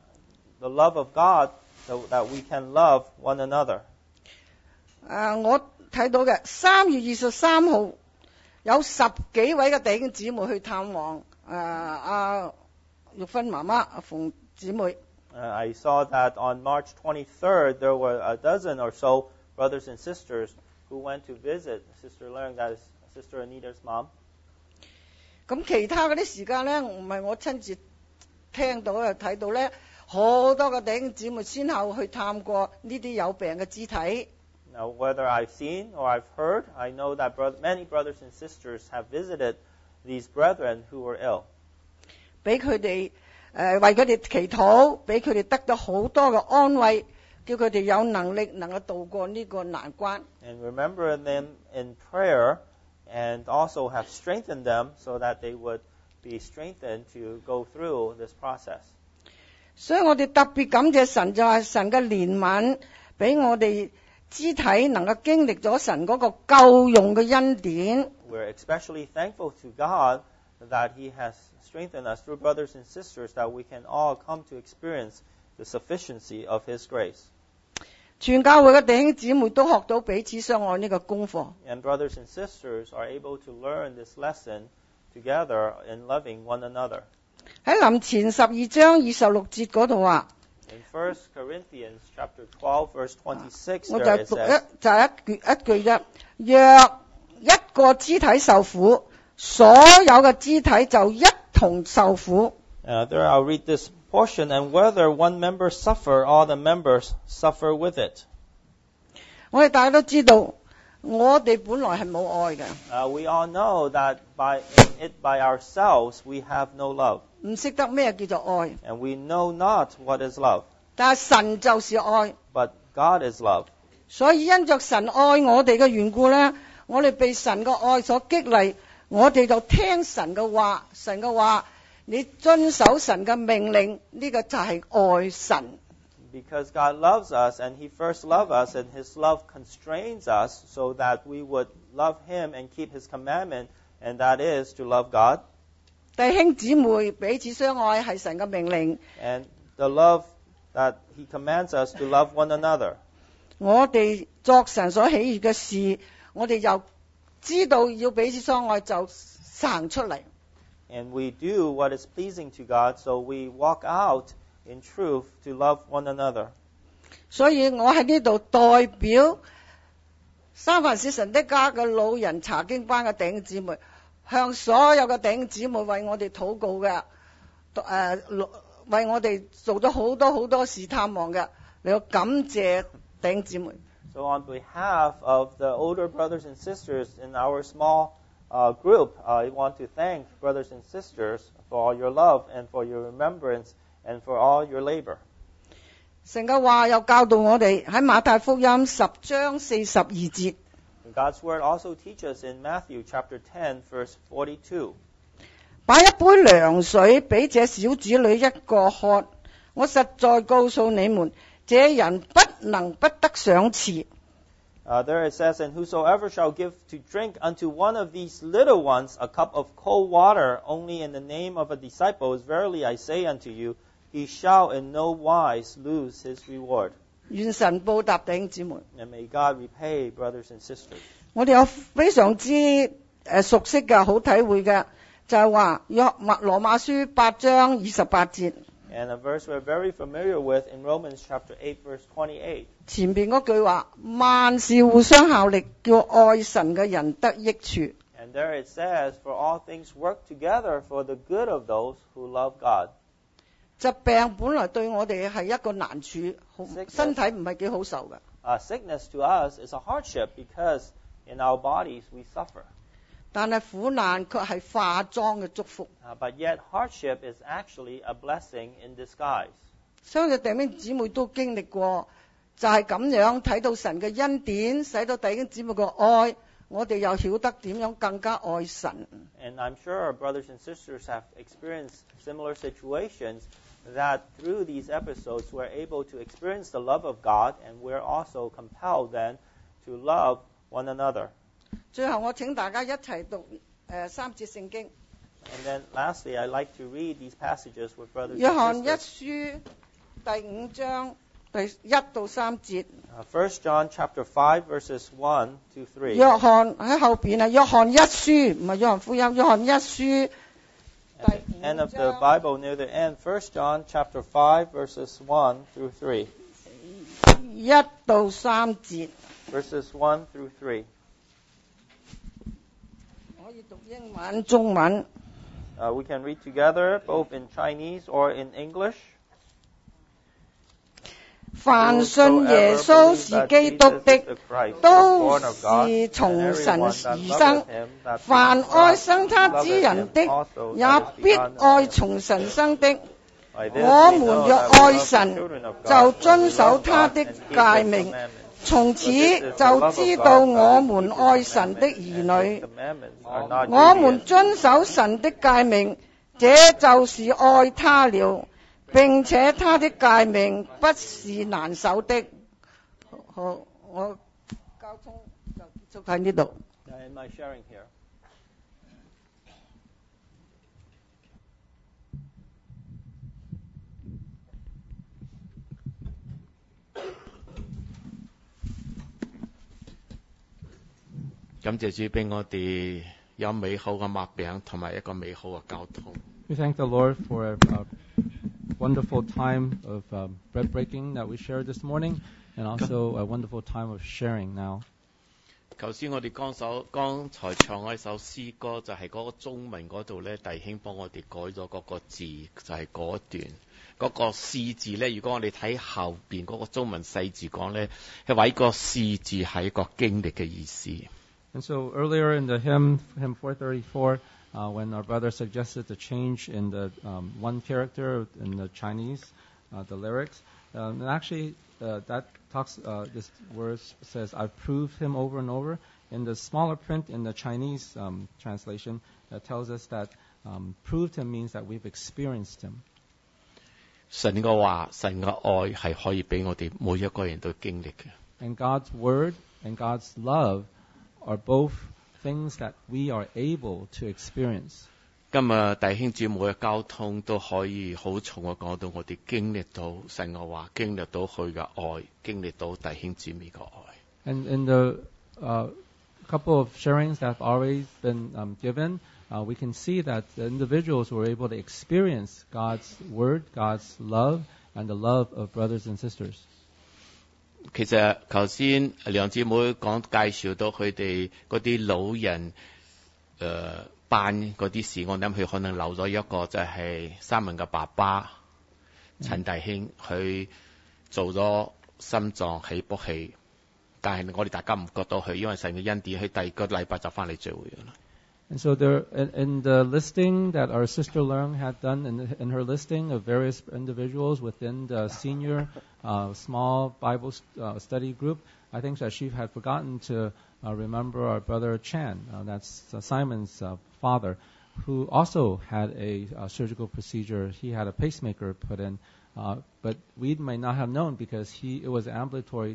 the love of God so that we can love one another. 啊，我睇到嘅三月二十三號有十幾位嘅弟兄姊妹去探望誒阿玉芬媽媽阿馮姊妹。 Uh, I saw that on March twenty-third, there were a dozen or so brothers and sisters who went to visit Sister Leung, that is Sister Anita's mom. 咁其他嗰啲時間咧，唔係我親自聽到又睇到咧，好多個弟兄姊妹先後去探過呢啲有病嘅肢體。 Now, whether I've seen or I've heard, I know that bro- many brothers and sisters have visited these brethren who were ill. 俾佢哋誒為佢哋祈禱，俾佢哋得到好多嘅安慰，叫佢哋有能力能夠渡過呢個難關。 And remember them in prayer, and also have strengthened them so that they would be strengthened to go through this process. 所以我哋特別感謝神，就係神嘅憐憫，俾我哋肢體能夠經歷咗神嗰個夠用嘅恩典。 We're especially thankful to God that He has strengthened us through brothers and sisters, that we can all come to experience the sufficiency of His grace. 全教會嘅弟兄姊妹都學到彼此相愛呢個功課。 And brothers and sisters are able to learn this lesson together in loving one another. 喺林前十二章二十六節嗰度話， In First Corinthians chapter twelve, verse twenty-six, 我就 there 讀 it 一 says, 就係一句一句啫。若一個肢體受苦，所有嘅肢體就一同受苦。 uh, there I'll read this portion, and whether one member suffer, all the members suffer with it. 我哋大家都知道，我哋本來係冇愛嘅， Uh, we all know that by in it by ourselves we have no love, 唔識得咩叫做愛。 and we know not what is love. 但係神就是愛， But God is love. 所以因着神愛我哋嘅緣故咧，我哋被神嘅愛所激勵，我哋就聽神嘅話。神嘅話，你遵守神嘅命令，呢、個就係愛神。 Because God loves us, and He first loved us, and His love constrains us so that we would love Him and keep His commandment, and that is to love God. 弟兄姊妹彼此相愛係神嘅命令。 And the love that He commands us to love one another. 我哋作神所喜悅嘅事，我哋又知道要彼此相愛就行出嚟。 And we do what is pleasing to God, so we walk out in truth to love one another. 所以我喺呢度代表三藩市神的家嘅老人查經班嘅弟兄姊妹，向所有嘅弟兄姊妹為我哋禱告嘅，誒、呃、為我哋做咗好多好多事探望嘅，嚟到感謝弟兄姊妹。 So on behalf of the older brothers and sisters in our small uh, group, I want to thank brothers and sisters for all your love and for your remembrance and for all your labor. 神嘅話又教導我哋喺馬太福音十章四十二節。 And God's word also teaches in Matthew chapter ten, verse forty-two. 把一杯涼水俾這小子女一個喝，我實在告訴你們，這人不能不得賞賜。 Uh, there it says, And whosoever shall give to drink unto one of these little ones a cup of cold water only in the name of a disciple, verily I say unto you, he shall in no wise lose his reward. 願神報答弟兄姊妹。 And may God repay brothers and sisters. 我哋有非常之誒熟悉嘅好體會嘅，就係話約馬羅馬書八章二十八節。 And a verse we're very familiar with in Romans chapter eight, verse twenty-eight. 前邊嗰句話，萬事互相效力，叫愛神嘅人得益處。 And there it says, For all things work together for the good of those who love God. 疾病本來對我哋係一個難處，好 Sickness. 身體唔係幾好受嘅。 Uh, sickness to us is a hardship because in our bodies we suffer. 但係苦難卻係化妝嘅祝福。 Uh, but yet hardship is actually a blessing in disguise. 相信弟兄姊妹都經歷過，就係咁樣睇到神嘅恩典，使到弟兄姊妹嘅愛，我哋又曉得點樣更加愛神。 And I'm sure our brothers and sisters have experienced similar situations that through these episodes we're able to experience the love of God and we're also compelled then to love one another. 最後我請大家一齊讀誒、呃、三節聖經。 And then lastly, I'd like to read these passages with brothers 約翰 and 一 sisters. 書第五章第一到三節。 Uh, First John chapter five, verses one to three. 約翰喺後邊啊，約翰一書唔係約翰福音，約翰一書 At the end of the Bible, near the end, First John chapter five, verses one through three. 一到三節。 Verses one through three. 可以讀英文、中文。 Uh, we can read together, both in Chinese or in English. 凡信耶穌是基督的，都是從神而生；凡愛生他之人的，也必愛從神生的。我們若愛神，就遵守他的誡命，從此就知道我們愛神的兒女。我們遵守神的誡命，這就是愛他了。並且他的誡命不是難守的。好，我交通就結束喺呢度。 In my sharing here. 感謝主俾我哋有美好嘅麥餅同埋一個美好嘅交通。 We thank the Lord for a, a wonderful time of um, bread breaking that we shared this morning, and also a wonderful time of sharing now. 頭先我哋剛首剛才唱嗰首詩歌，就係、是、嗰個中文嗰度咧，弟兄幫我哋改咗嗰個字，就係、是、嗰段嗰、那個試字咧。如果我哋睇後邊嗰個中文細字講咧，係話呢個試字係一個經歷嘅意思。 And so earlier in the hymn, hymn four thirty-four, uh, when our brother suggested the change in the um, one character in the Chinese, uh, the lyrics, um, and actually uh, that talks, uh, this verse says, I've proved him over and over. In the smaller print in the Chinese um, translation, it tells us that um, proved him means that we've experienced him. 神嘅話，神嘅愛係可以俾我哋每一個人都經歷嘅。 And God's word and God's love are both things that we are able to experience. 今日弟兄姊妹嘅交通都可以好重嘅講到我哋經歷到神嘅話，經歷到佢嘅愛，經歷到弟兄姊妹嘅愛。 And in the uh, couple of sharings that have already been um, given, uh, we can see that the individuals were able to experience God's word, God's love, and the love of brothers and sisters. 其實頭先梁姊妹講介紹到佢哋嗰啲老人誒、呃、班嗰啲事，我諗佢可能留咗一個就係三文嘅爸爸陳弟兄，佢做咗心臟起搏器，但係我哋大家唔覺到佢，因為神嘅恩典，佢第二個禮拜就翻嚟聚會㗎啦。 And so there, in, in the listing that our sister Leung had done, in, the, in her listing of various individuals within the senior uh, small Bible st- uh, study group, I think that she had forgotten to uh, remember our brother Chan, uh, that's uh, Simon's uh, father, who also had a uh, surgical procedure. He had a pacemaker put in, uh, but we might not have known because he it was an ambulatory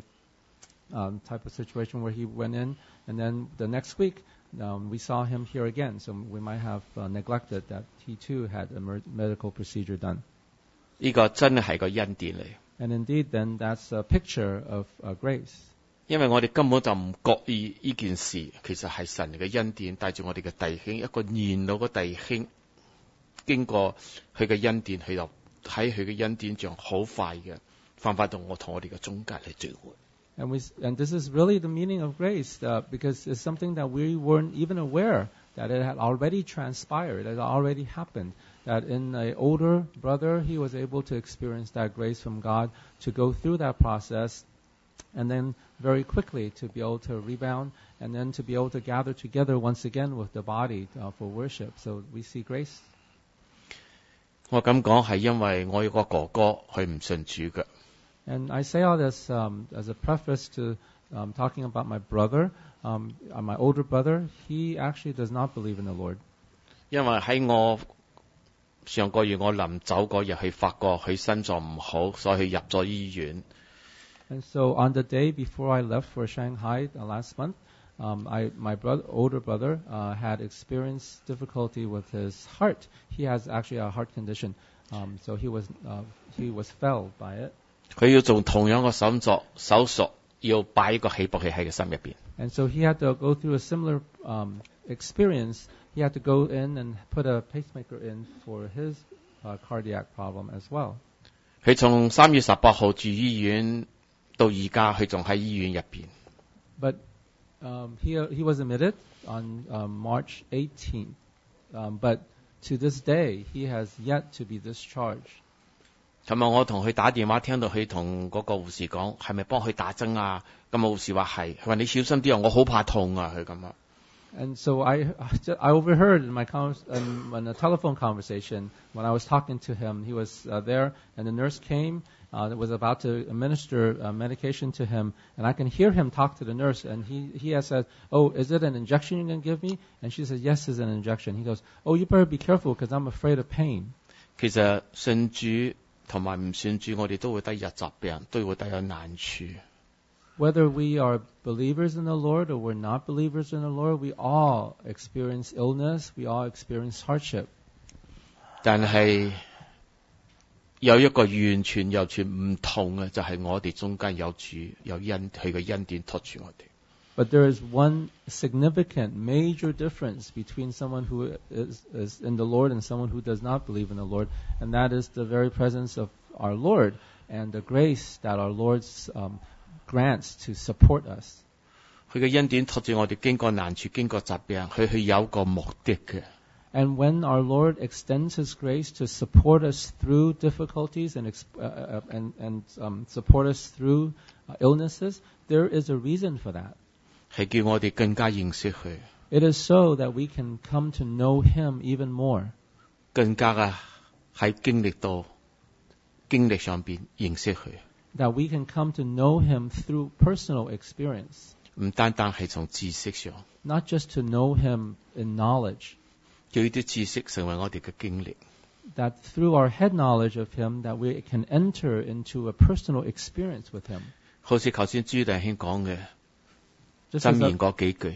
um, type of situation where he went in, and then the next week, Um, we saw him here again, so we might have uh, neglected that he too had a mer- medical procedure done. 呢個真係個恩典嚟。 And indeed, then that's a picture of uh, grace. 因為我哋根本就唔覺意呢件事，其實係神嘅恩典，帶住我哋嘅弟兄，一個年老嘅弟兄，經過佢嘅恩典，佢就喺佢嘅恩典上好快嘅翻返到我同我哋嘅中間嚟聚會。 And we, and this is really the meaning of grace, uh, because it's something that we weren't even aware that it had already transpired, it had already happened. That in an older brother, he was able to experience that grace from God to go through that process, and then very quickly to be able to rebound, and then to be able to gather together once again with the body uh, for worship. So we see grace. 我咁講係因為我有個哥哥，佢唔信主嘅。 And I say all this um, as a preface to um, talking about my brother, um, my older brother. He actually does not believe in the Lord. 因為喺我上個月我臨走嗰日，佢發覺佢心臟唔好，所以佢入咗醫院。 And so on the day before I left for Shanghai uh, last month, um, I, my brother, older brother uh, had experienced difficulty with his heart. He has actually a heart condition, um, so he was uh, he was felled by it. 佢要做同樣嘅手作手術，要擺一個起搏器喺佢心入邊。 And so he had to go through a similar um, experience. He had to go in and put a pacemaker in for his uh, cardiac problem as well. 佢從三月十八號住醫院到而家，佢仲喺醫院入邊。 But um, he uh, he was admitted on um, March eighteenth, um, but to this day he has yet to be discharged. 尋日我同佢打電話，聽到佢同嗰個護士講，係咪幫佢打針啊？咁護士話係，佢話你小心啲啊，我好怕痛啊，佢咁啊。 And so I, I overheard in my con- in, in a telephone conversation when I was talking to him. He was uh, there, and the nurse came uh, that was about to administer uh, medication to him, and I can hear him talk to the nurse, and he, he has said, "Oh, is it an injection you're going to give me?" And she said, "Yes, it's an injection." He goes, "Oh, you better be careful because I'm afraid of pain." 其實信主同埋唔信主，我哋都會得有疾病，都會得有難處。 Whether we are believers in the Lord or we're not believers in the Lord, we all experience illness, we all experience hardship. 但係有一個完全完全唔同嘅，就係我哋中間有主有恩，佢嘅恩典托住我哋。 But there is one significant, major difference between someone who is, is in the Lord and someone who does not believe in the Lord, and that is the very presence of our Lord and the grace that our Lord um, grants to support us. 佢嘅恩典托住我哋，經過難處，經過疾病，佢係有個目的嘅。 And when our Lord extends His grace to support us through difficulties and uh, and, and um, support us through uh, illnesses, there is a reason for that. 係叫我哋更加認識佢。 It is so that we can come to know Him even more. 更加啊喺經歷到經歷上邊認識佢。 That we can come to know Him through personal experience. 唔單單係從知識上。 Not just to know Him in knowledge. 叫呢啲知識成為我哋嘅經歷。 That through our head knowledge of Him, that we can enter into a personal experience with Him. 好似頭先朱弟兄講嘅。箴言嗰幾句。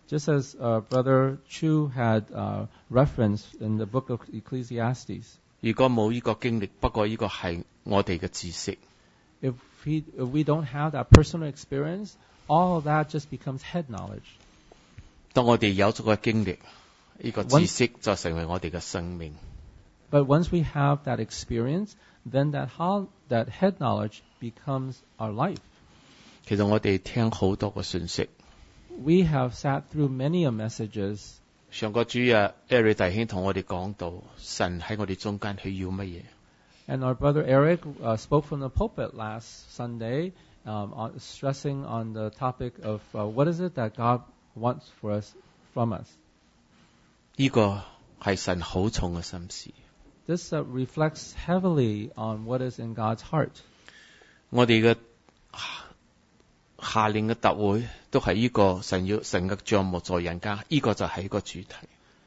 Just as uh, Brother Chu had uh, referenced in the book of Ecclesiastes, 如果冇呢個經歷，不過呢個係我哋嘅知識。 if we, if we don't have that personal experience, all of that just becomes head knowledge. 當我哋有咗個經歷，呢個知識就成為我哋嘅生命。 But once we have that experience, then that, how, that head knowledge becomes our life. 其實我哋聽好多個信息。 We have sat through many a messages. 上個主日 Eric 弟兄同我哋講到，神喺我哋中間佢要乜嘢？ And our brother Eric uh, spoke from the pulpit last Sunday, um, on, stressing on the topic of uh, what is it that God wants for us, from us. 呢個係神好重嘅心事。 This uh, reflects heavily on what is in God's heart. 我哋嘅下年嘅特會都係呢個神要神嘅帳幕在人間，呢個就係一個主題。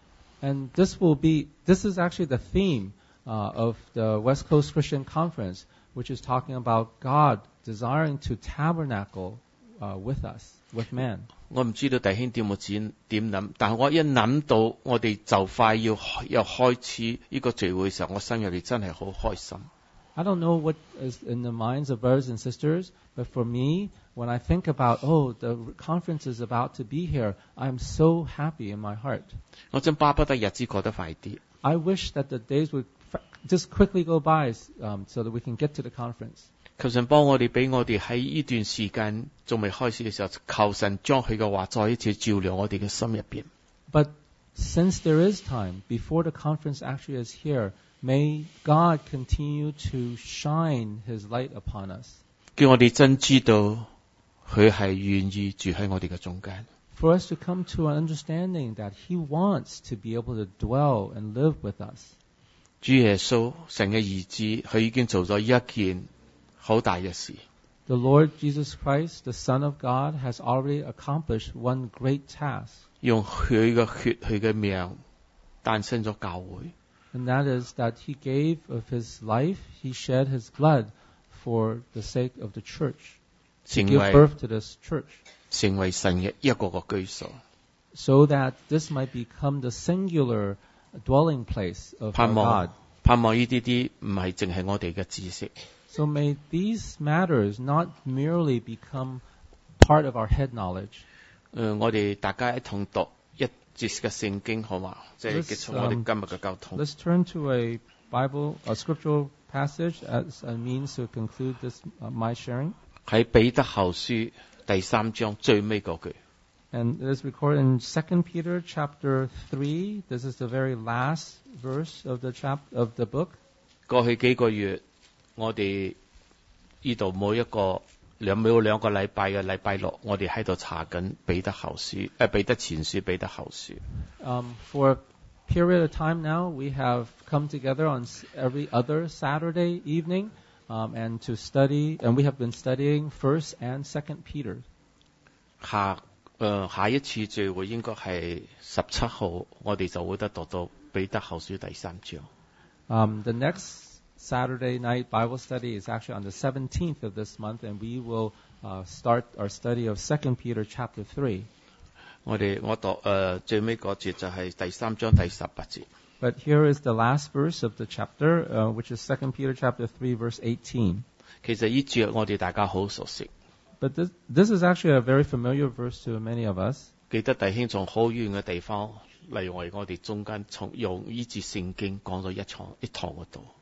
And this will be, this is actually the theme uh, of the West Coast Christian Conference, which is talking about God desiring to tabernacle uh, with us, with man. 我唔知道弟兄點冇點點諗，但係我一諗到我哋就快要又開始呢個聚會嘅時候，我心入邊真係好開心。 I don't know what is in the minds of brothers and sisters, but for me, when I think about, oh, the conference is about to be here, I'm so happy in my heart. 我真巴不得日子過得快啲。 I wish that the days would f- just quickly go by um, so that we can get to the conference. 求神幫我哋，俾我哋喺呢段時間仲未開始嘅時候，求神將佢嘅話再一次照亮我哋嘅心入邊。 But since there is time before the conference actually is here, may God continue to shine His light upon us. 叫我哋真知道佢係願意住喺我哋嘅中間。 For us to come to an understanding that He wants to be able to dwell and live with us. 主耶穌神嘅兒子，佢已經做咗一件好大嘅事。 The Lord Jesus Christ, the Son of God, has already accomplished one great task. 用佢嘅血、佢嘅命誕生咗教會。 And that is that He gave of His life, He shed His blood for the sake of the church. To 成 give 為 birth to this church. 成為神嘅一個個居所。 So that this might become the singular dwelling place of our 盼 God. 望盼望呢啲啲唔係淨係我哋嘅知識。 So may these matters not merely become part of our head knowledge. 誒，我哋大家一同讀一節嘅聖經，好嘛？即係 Let's, 結束我哋 um, 今日嘅交通。 Let's turn to a Bible, a scriptural passage as a means to conclude this uh, my sharing. 喺彼得後書第三章最尾嗰句。 And it is recorded in Second Peter chapter three. This is the very last verse of the chap of the book. 過去幾個月，我哋呢度每一個兩每兩個禮拜嘅禮拜六，我哋喺度查緊彼得後書，誒彼得前書、彼得後書。 Um, for a period of time now, we have come together on s- every other Saturday evening, um, and to study, and we have been studying First and Second Peter. 下誒、呃、下一次聚會應該係十七號，我哋就會得讀到彼得後書第三章。 Um, the next Saturday night Bible study is actually on the seventeenth of this month, and we will uh, start our study of Second Peter chapter three. 我哋我讀誒、呃、最尾嗰節就係第三章第十八節。 But here is the last verse of the chapter, uh, which is Second Peter chapter three, verse eighteen. 其實呢節我哋大家好熟悉， But this, this is actually a very familiar verse to many of us. 記得弟兄從好遠嘅地方嚟為我哋中間從用呢節聖經講咗一場一堂嘅道。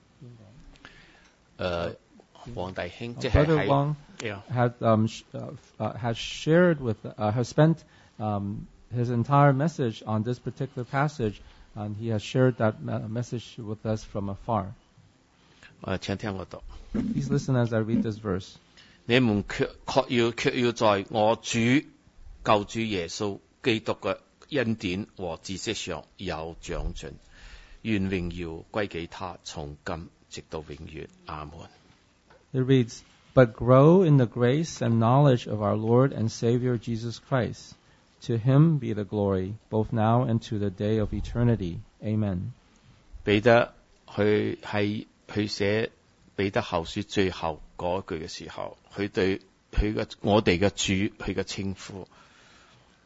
誒，黃弟兄即係 Brother 喺 Wang Yeah. had um, sh- uh, uh, has shared with, uh, has spent um, his entire message on this particular passage, and he has shared that me- message with us from afar. 誒，請聽我讀。 Please listen as I read this verse. 你們卻確要卻要在我主救主耶穌基督嘅恩典和知識上有長進，願榮耀歸給他，從今直到永遠。阿門。 It reads, "But grow in the grace and knowledge of our Lord and Savior Jesus Christ. To him be the glory, both now and to the day of eternity. Amen." 彼得佢喺佢寫彼得後書最後嗰句嘅時候，佢對佢嘅我哋嘅主佢嘅稱呼，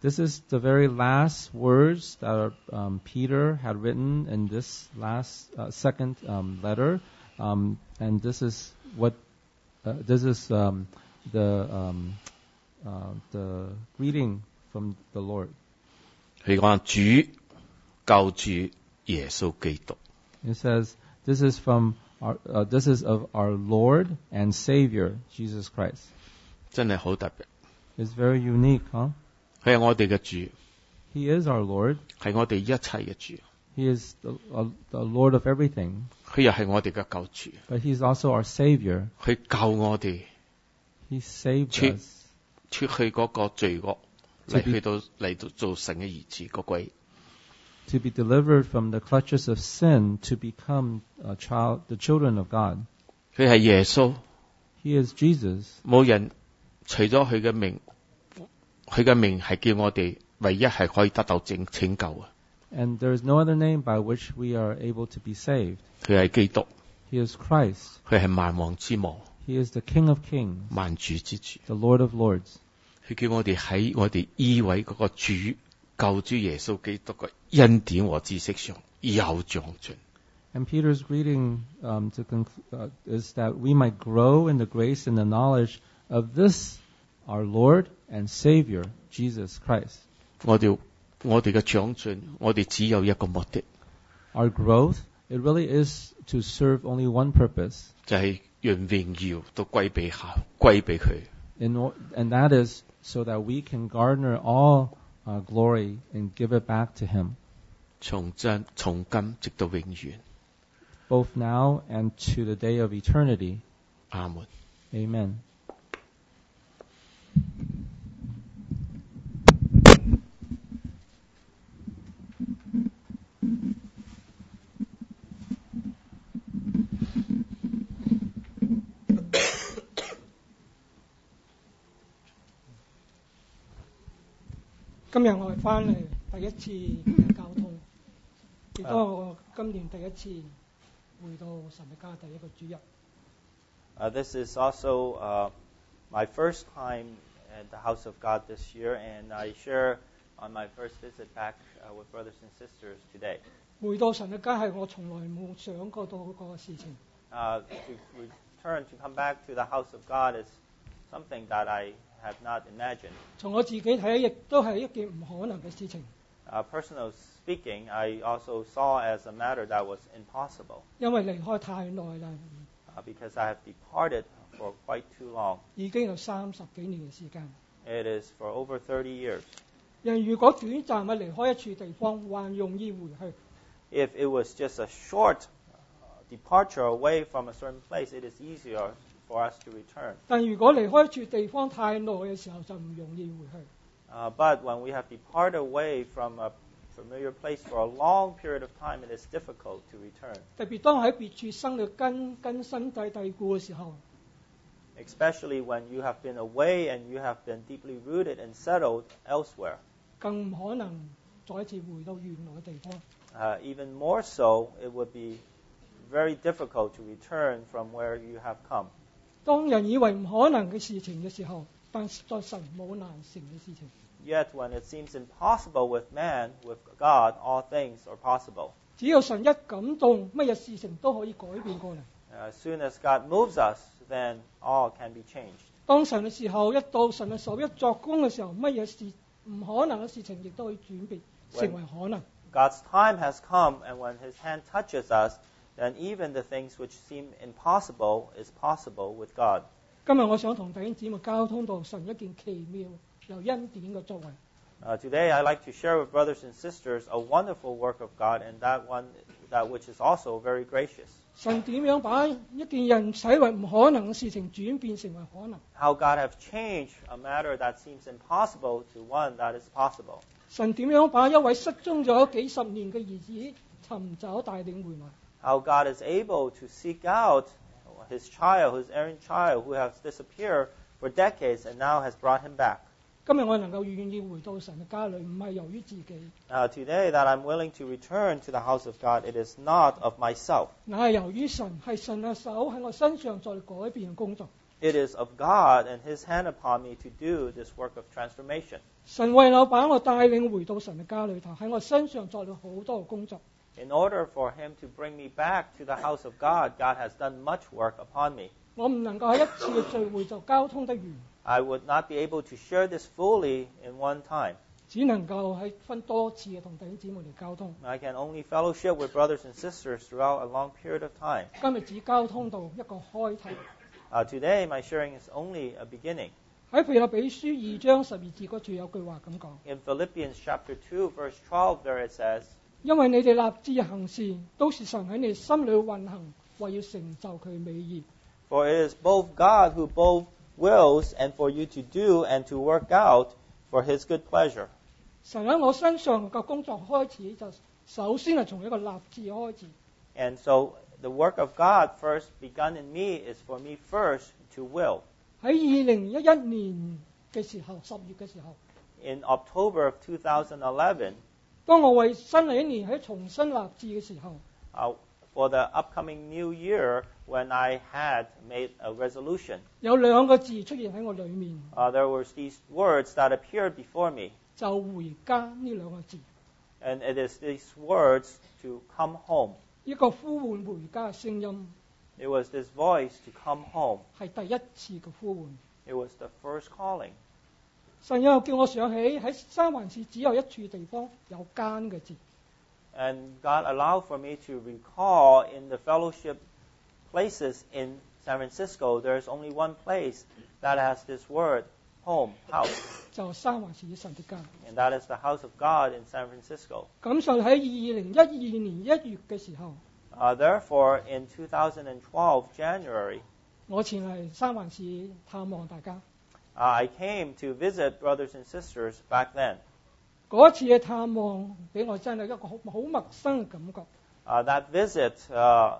This is the very last words that are, um, Peter had written in this last uh, second um, letter, um, and this is what uh, this is um, the um, uh, the greeting from the Lord. 佢講主救主耶穌基督。 It says, "This is from our, uh, this is of our Lord and Savior Jesus Christ." 真係好特別。 It's very unique, huh? 佢係我哋嘅主， He is our Lord. 係我哋一切嘅主， He is the, uh, the Lord of everything, 佢又係我哋嘅救主， but He's also our Savior. 佢救我哋 He saved Chi- us 出去嗰個罪惡， To 嚟 be- 去到嚟到做神嘅兒子個鬼。 to be delivered from the clutches of sin, to become a child, the children of God. 佢係耶穌， He is Jesus. 冇人除咗佢嘅名，佢嘅名係叫我哋唯一係可以得到拯拯救啊！ And there is no other name by which we are able to be saved. 佢係基督， He is Christ. 佢係萬王之王， He is the King of Kings, 萬主之主。 the Lord of Lords. 佢叫我哋喺我哋依位嗰個主救主耶穌基督嘅恩典和知識上有長進。 And Peter's greeting um, to conclu- uh, is that we might grow in the grace and the knowledge of this, our Lord and Savior, Jesus Christ. 我哋我哋嘅長進，我哋只有一個目的， Our growth, it really is to serve only one purpose, 就係讓榮耀都歸俾下，歸俾佢。 in or- and that is so that we can garner all uh, glory and give it back to Him, 從真從今直到永遠。 both now and to the day of eternity. 阿門。 Amen. 今日我哋翻嚟第一次嘅交通，亦都係我今年第一次回到神嘅家第一個主日。 Uh, this is also uh, my first time at the house of God this year, and I share on my first visit back uh, with brothers and sisters today. 回到神嘅家係我從來冇想過到嗰個事情。 Uh, to return, to come back to the house of God is something that I have not imagined. 從我自己睇，亦都係一件唔可能嘅事情， Uh, personally speaking, I also saw as a matter that was impossible 因為離開太耐啦， uh, because I have departed for quite too long. 已經有三十幾年嘅時間。 It is for over thirty years. 人如果短暫嘅離開一處地方，還容易回去； If it was just a short uh, departure away from a certain place, it is easier for us to return. 但如果離開一處地方太耐嘅時候，就唔容易回去。 Uh, but when we have departed away from a familiar place for a long period of time, it is difficult to return. 特別當喺別處生了根根深蒂蒂固嘅時候， Especially when you have been away and you have been deeply rooted and settled elsewhere. 更唔可能再一次回到原來嘅地方。 Uh, even more so, it would be very difficult to return from where you have come. 當人以為唔可能嘅事情嘅時候，但實在神冇難成嘅事情。 Yet when it seems impossible with man, with God, all things are possible. 只要神一感動，乜嘢事情都可以改變過嚟。 Uh, as soon as God moves us, then all can be changed. 當神嘅時候一到，神嘅手一作工嘅時候，乜嘢事唔可能嘅事情亦都可以轉變成為可能。 God's time has come, and when His hand touches us, then even the things which seem impossible is possible with God. 今日我想同弟兄姊妹交通到神一件奇妙又恩典嘅作為。 Uh, today, I'd like to share with brothers and sisters a wonderful work of God, and that one, that which is also very gracious. 神點樣把一件人睇為唔可能嘅事情轉變成為可能？ How God has changed a matter that seems impossible to one that is possible. 神點樣把一位失蹤咗幾十年嘅兒子尋找帶領回來？ How God is able to seek out His child, His errant child, who has disappeared for decades and now has brought him back. 今日我能夠願意回到神嘅家裏，唔係由於自己， Uh, today, that I'm willing to return to the house of God, it is not of myself. 乃係由於神係神嘅手喺我身上在改變嘅工作。 it is of God and His hand upon me to do this work of transformation. 神為我把我帶領回到神嘅家裏頭，喺我身上做咗好多嘅工作。 In order for Him to bring me back to the house of God, God has done much work upon me. 我唔能夠喺一次嘅聚會就交通得完， I would not be able to share this fully in one time. 只能夠喺分多次嘅同弟兄姊妹嚟交通。 I can only fellowship with brothers and sisters throughout a long period of time. 今日只交通到一個開頭。 Uh, today, my sharing is only a beginning. 喺腓立比書二章十二節嗰處有句話咁講： In Philippians chapter two, verse twelve, there it says, 因為你哋立志行事，都是神喺你心裏運行，為要成就佢美意。 For it is both God who both wills and for you to do and to work out for His good pleasure. 神喺我身上嘅工作開始，就首先係從一個立志開始。 And so the work of God first begun in me is for me first to will. 喺二零一一年嘅時候，十月嘅時候， In October of two thousand eleven, 當我為新嘅一年喺重新立志嘅時候， uh, for the upcoming new year, when I had made a resolution, 有兩個字出現喺我裏面， uh, there were these words that appeared before me. 就回家呢兩個字， And it is these words to come home. 一個呼喚回家嘅聲音， It was this voice to come home. 係第一次嘅呼喚。 It was the first calling. 神又叫我想起喺三環市只有一處地方有間嘅字， And God allowed for me to recall in the fellowship places in San Francisco, there's only one place that has this word, home, house. 就三環市神的家。 And that is the house of God in San Francisco. 咁就喺二零一二年一月嘅時候， Uh, therefore, in two thousand twelve, January, 我前嚟三環市探望大家。 uh, I came to visit brothers and sisters back then. 嗰一次嘅探望俾我真係一個好好陌生嘅感覺。 Uh, that visit uh,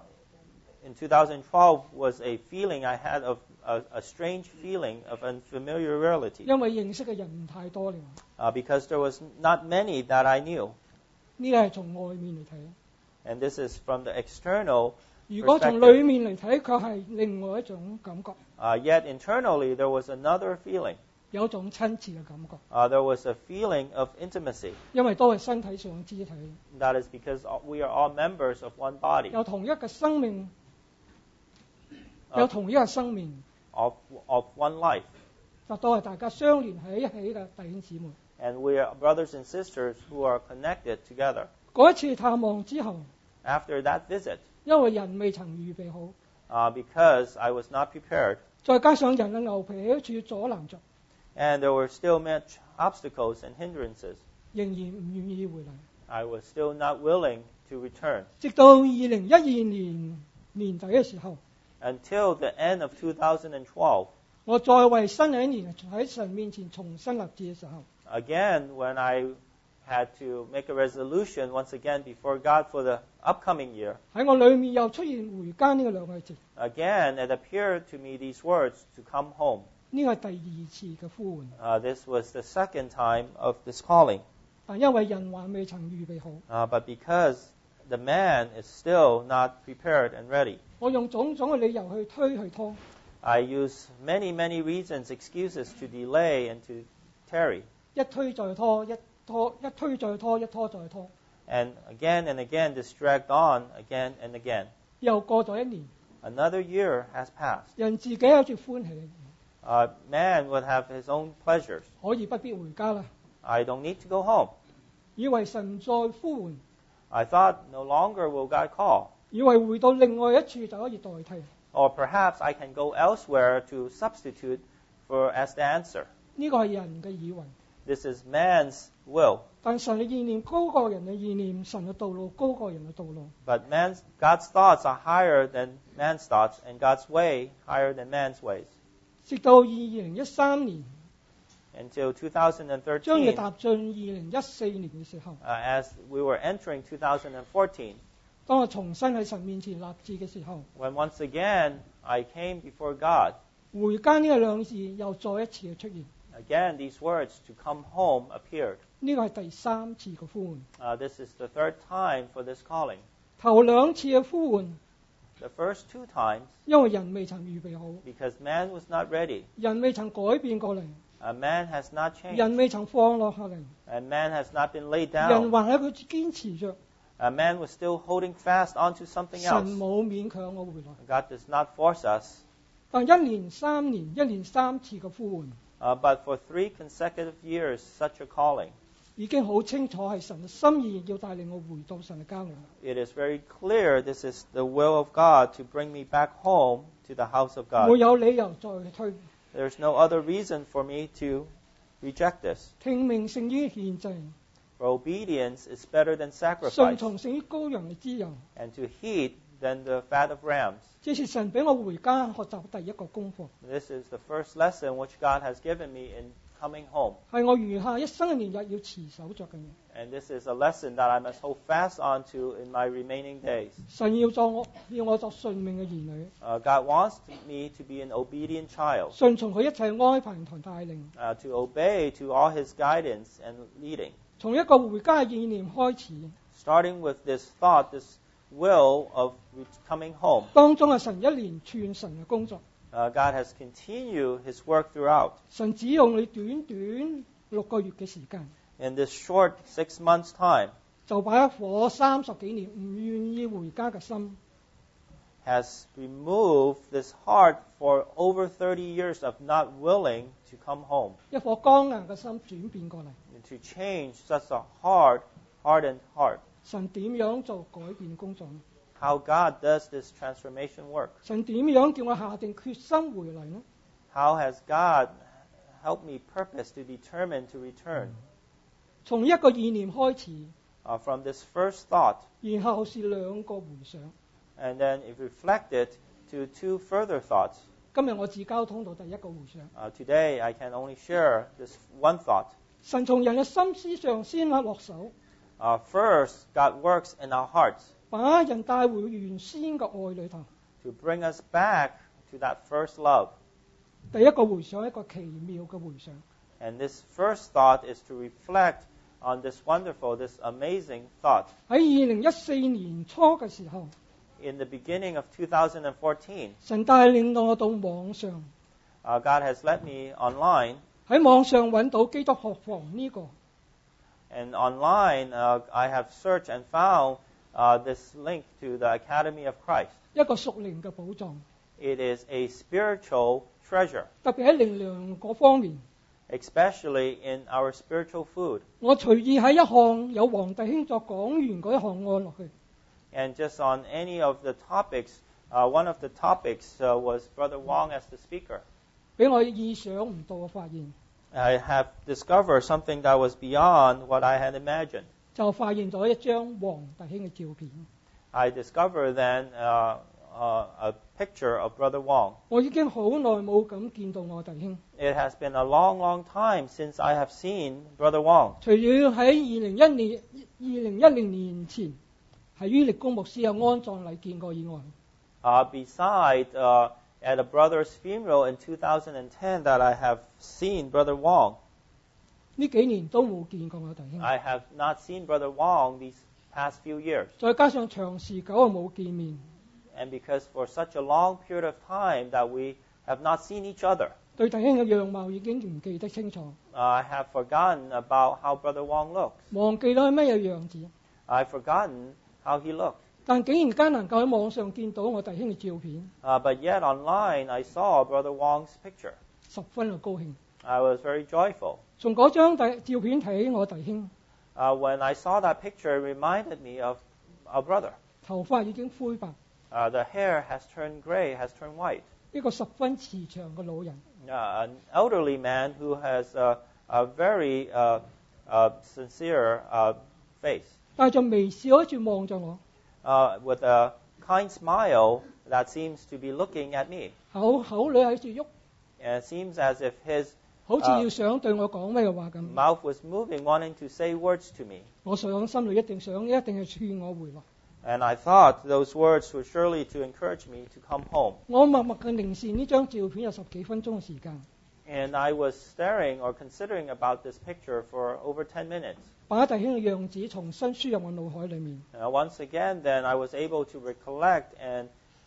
in two thousand twelve was a feeling I had of a, a strange feeling of unfamiliarity 因為認識嘅人唔太多了， uh, because there was not many that I knew. 呢個係從外面嚟睇。 And this is from the external 如果從 perspective. 裏面嚟睇，佢係另外一種感覺， Uh, yet internally, there was another feeling. 有一種親切嘅感覺， Uh, there was a feeling of intimacy. 因為都係身體上嘅肢體， That is because all- we are all members of one body, 有同一個生命，有 of, 同一個生命， of, of one life. 就都係大家相連喺一起嘅弟兄姊妹。 And we are brothers and sisters who are connected together. 嗰一次探望之後， After that visit, 因為人未曾預備好， uh, because I was not prepared, 再加上人嘅牛皮喺處阻攔着， and there were still much obstacles and hindrances, 仍然唔願意回嚟。 I was still not willing to return. 直到二零一二年年底嘅時候， Until the end of two thousand twelve, 我再為新嘅一年喺神面前重新立志嘅時候， again, when I had to make a resolution once again before God for the upcoming year, 喺我裏面又出現回家呢個兩個字， again, it appeared to me these words to come home. 呢個係第二次嘅呼喚。 Uh, this was the second time of this calling. 但因為人還未曾預備好， Uh, but because the man is still not prepared and ready, 我用種種嘅理由去推去拖， I use many, many reasons, excuses to delay and to tarry. 一推再拖，一拖一推再拖，一拖再拖， And again and again, this dragged on again and again. 又過咗一年， Another year has passed. 人自己有住歡喜， Uh, man would have his own pleasures. 可以不必回家啦。 I don't need to go home. 以為神再呼喚， I thought no longer will God call. 以為回到另外一處就可以代替， Or perhaps I can go elsewhere to substitute for as the answer. 呢個係人嘅以為。 This is man's will. 但神嘅意念高過人嘅意念，神嘅道路高過人嘅道路。 But man's, God's thoughts are higher than man's thoughts, and God's way higher than man's ways. 直到二零一三年， Until two thousand 將要 thirteen, 踏進二零一四年嘅時候， uh, as we were entering two thousand fourteen, 當我重新喺神面前立志嘅時候， when once again I came before God, 回家呢個兩字又再一次嘅出現， again these words to come home appeared. 呢個係第三次嘅呼喚。 Uh, this is the third time for this calling. 頭兩次嘅呼喚 The first two times, 因為人未曾預備好， because man was not ready, 人未曾改變過嚟， uh, man has not 人 changed, 未曾放落下嚟， and man has not been laid 人 down. 還喺佢堅持着， Uh, man was still holding fast onto something 神 else. 冇勉強我回來。 God does not force us. 但一年三年，一年三次嘅呼喚， Uh, but for three consecutive years, such a calling, 已經好清楚係神嘅心意，要帶領我回到神嘅家裏。 it is very clear this is the will of God to bring me back home to the house of 沒 God. 有理由再推， There's no other reason for me to reject this. 聽命勝於獻祭， For obedience is better than 順 sacrifice, 從勝於羔羊嘅脂油。 and to heed than the fat of rams. 這是神俾我回家學習第一個功課， This is the first lesson which God has given me in coming home. 係我餘下一生嘅年日要持守着嘅嘢。 And this is a lesson that I must hold fast onto in my remaining days. 神要作我，要我作順命嘅兒女， Uh, God wants me to be an obedient child, 順從佢一切安排同帶領。 uh, to obey to all His guidance and leading. 從一個回家嘅意念開始， Starting with this thought, this will of re- coming home, 當中係神一連串神嘅工作。 uh, God has continued His work throughout. 神只用你短短六個月嘅時間， In this short six months' time, 就把一顆三十幾年唔願意回家嘅心， has removed this heart for over thirty years of not willing to come home, 一顆剛硬嘅心轉變過嚟。 and to change such a hard, hardened heart. 神點樣做改變工作呢？ How God does this transformation work? 神點樣叫我下定決心回嚟呢？ How has God helped me purpose to determine to return? 從一個意念開始， Uh, from this first thought, 然後是兩個回想。 and then it reflected to two further thoughts. 今日我自交通到第一個回想。 Uh, today, I can only share this one thought. 神從人嘅心思上先落手， Uh, first, God works in our hearts 把人帶回原先嘅愛裏頭。 to bring us back to that first love. 第一個回想，一個奇妙嘅回想。 And this first thought is to reflect on this wonderful, this amazing thought. 喺二零一四年初嘅時候， In the beginning of two thousand fourteen, 神帶領我到網上， uh, God has led me online, 喺網上揾到基督學房呢、個。 and online uh, I have searched and found uh, this link to the Academy of Christ. 一個屬靈嘅寶藏， It is a spiritual treasure, 特別喺靈糧嗰方面。 especially in our spiritual food. 我隨意喺一項有黃弟兄作講員嗰一項按落去， And just on any of the topics, uh, one of the topics uh, was Brother Wong as the speaker. 俾我意想唔到嘅發現， I have discovered something that was beyond what I had imagined. 就發現咗一張黃弟兄嘅照片。 I discovered then uh, uh, a picture of Brother Wong. 我已經好耐冇咁見到我弟兄， It has been a long, long time since I have seen Brother Wong. 除咗喺二零一年、二零一零年前喺於力公牧師有安葬禮見過以外， Uh, beside, uh, at a brother's funeral in two thousand ten that I have seen Brother Wong, 呢幾年都冇見過我弟兄。 I have not seen Brother Wong these past few years. 再加上長時久啊冇見面， And because for such a long period of time that we have not seen each other, 對弟兄嘅樣貌已經唔記得清楚， uh, I have forgotten about how Brother Wong looks. 忘記咗係咩樣子。 I've forgotten how he looked. 但竟然間能夠喺網上見到我弟兄嘅照片， Uh, but yet online I saw Brother Wong's picture. 十分嘅高興。 I was very joyful. 從嗰張第照片睇我弟兄， Uh, when I saw that picture, it reminded me of our brother. 頭髮已經灰白， Uh, the hair has turned gray, has turned white. 一個十分慈祥嘅老人。 Uh, an elderly man who has uh, a very uh, uh, sincere uh, face, 帶着微笑喺住望着我， uh, with a kind smile that seems to be looking at me. 口口裏喺住喐， And it seems as if his 好似要想對我講咩話咁。 mouth was moving, wanting to say words to me. 我想心裏一定想，一定係勸我回來。 And I thought those words were surely to encourage me to come home. 我默默嘅凝視呢張照片有十幾分鐘嘅時間， And I was staring or considering about this picture for over ten minutes. 把弟兄嘅樣子重新輸入我腦海裏面。 Uh, once again, then I was able to recollect and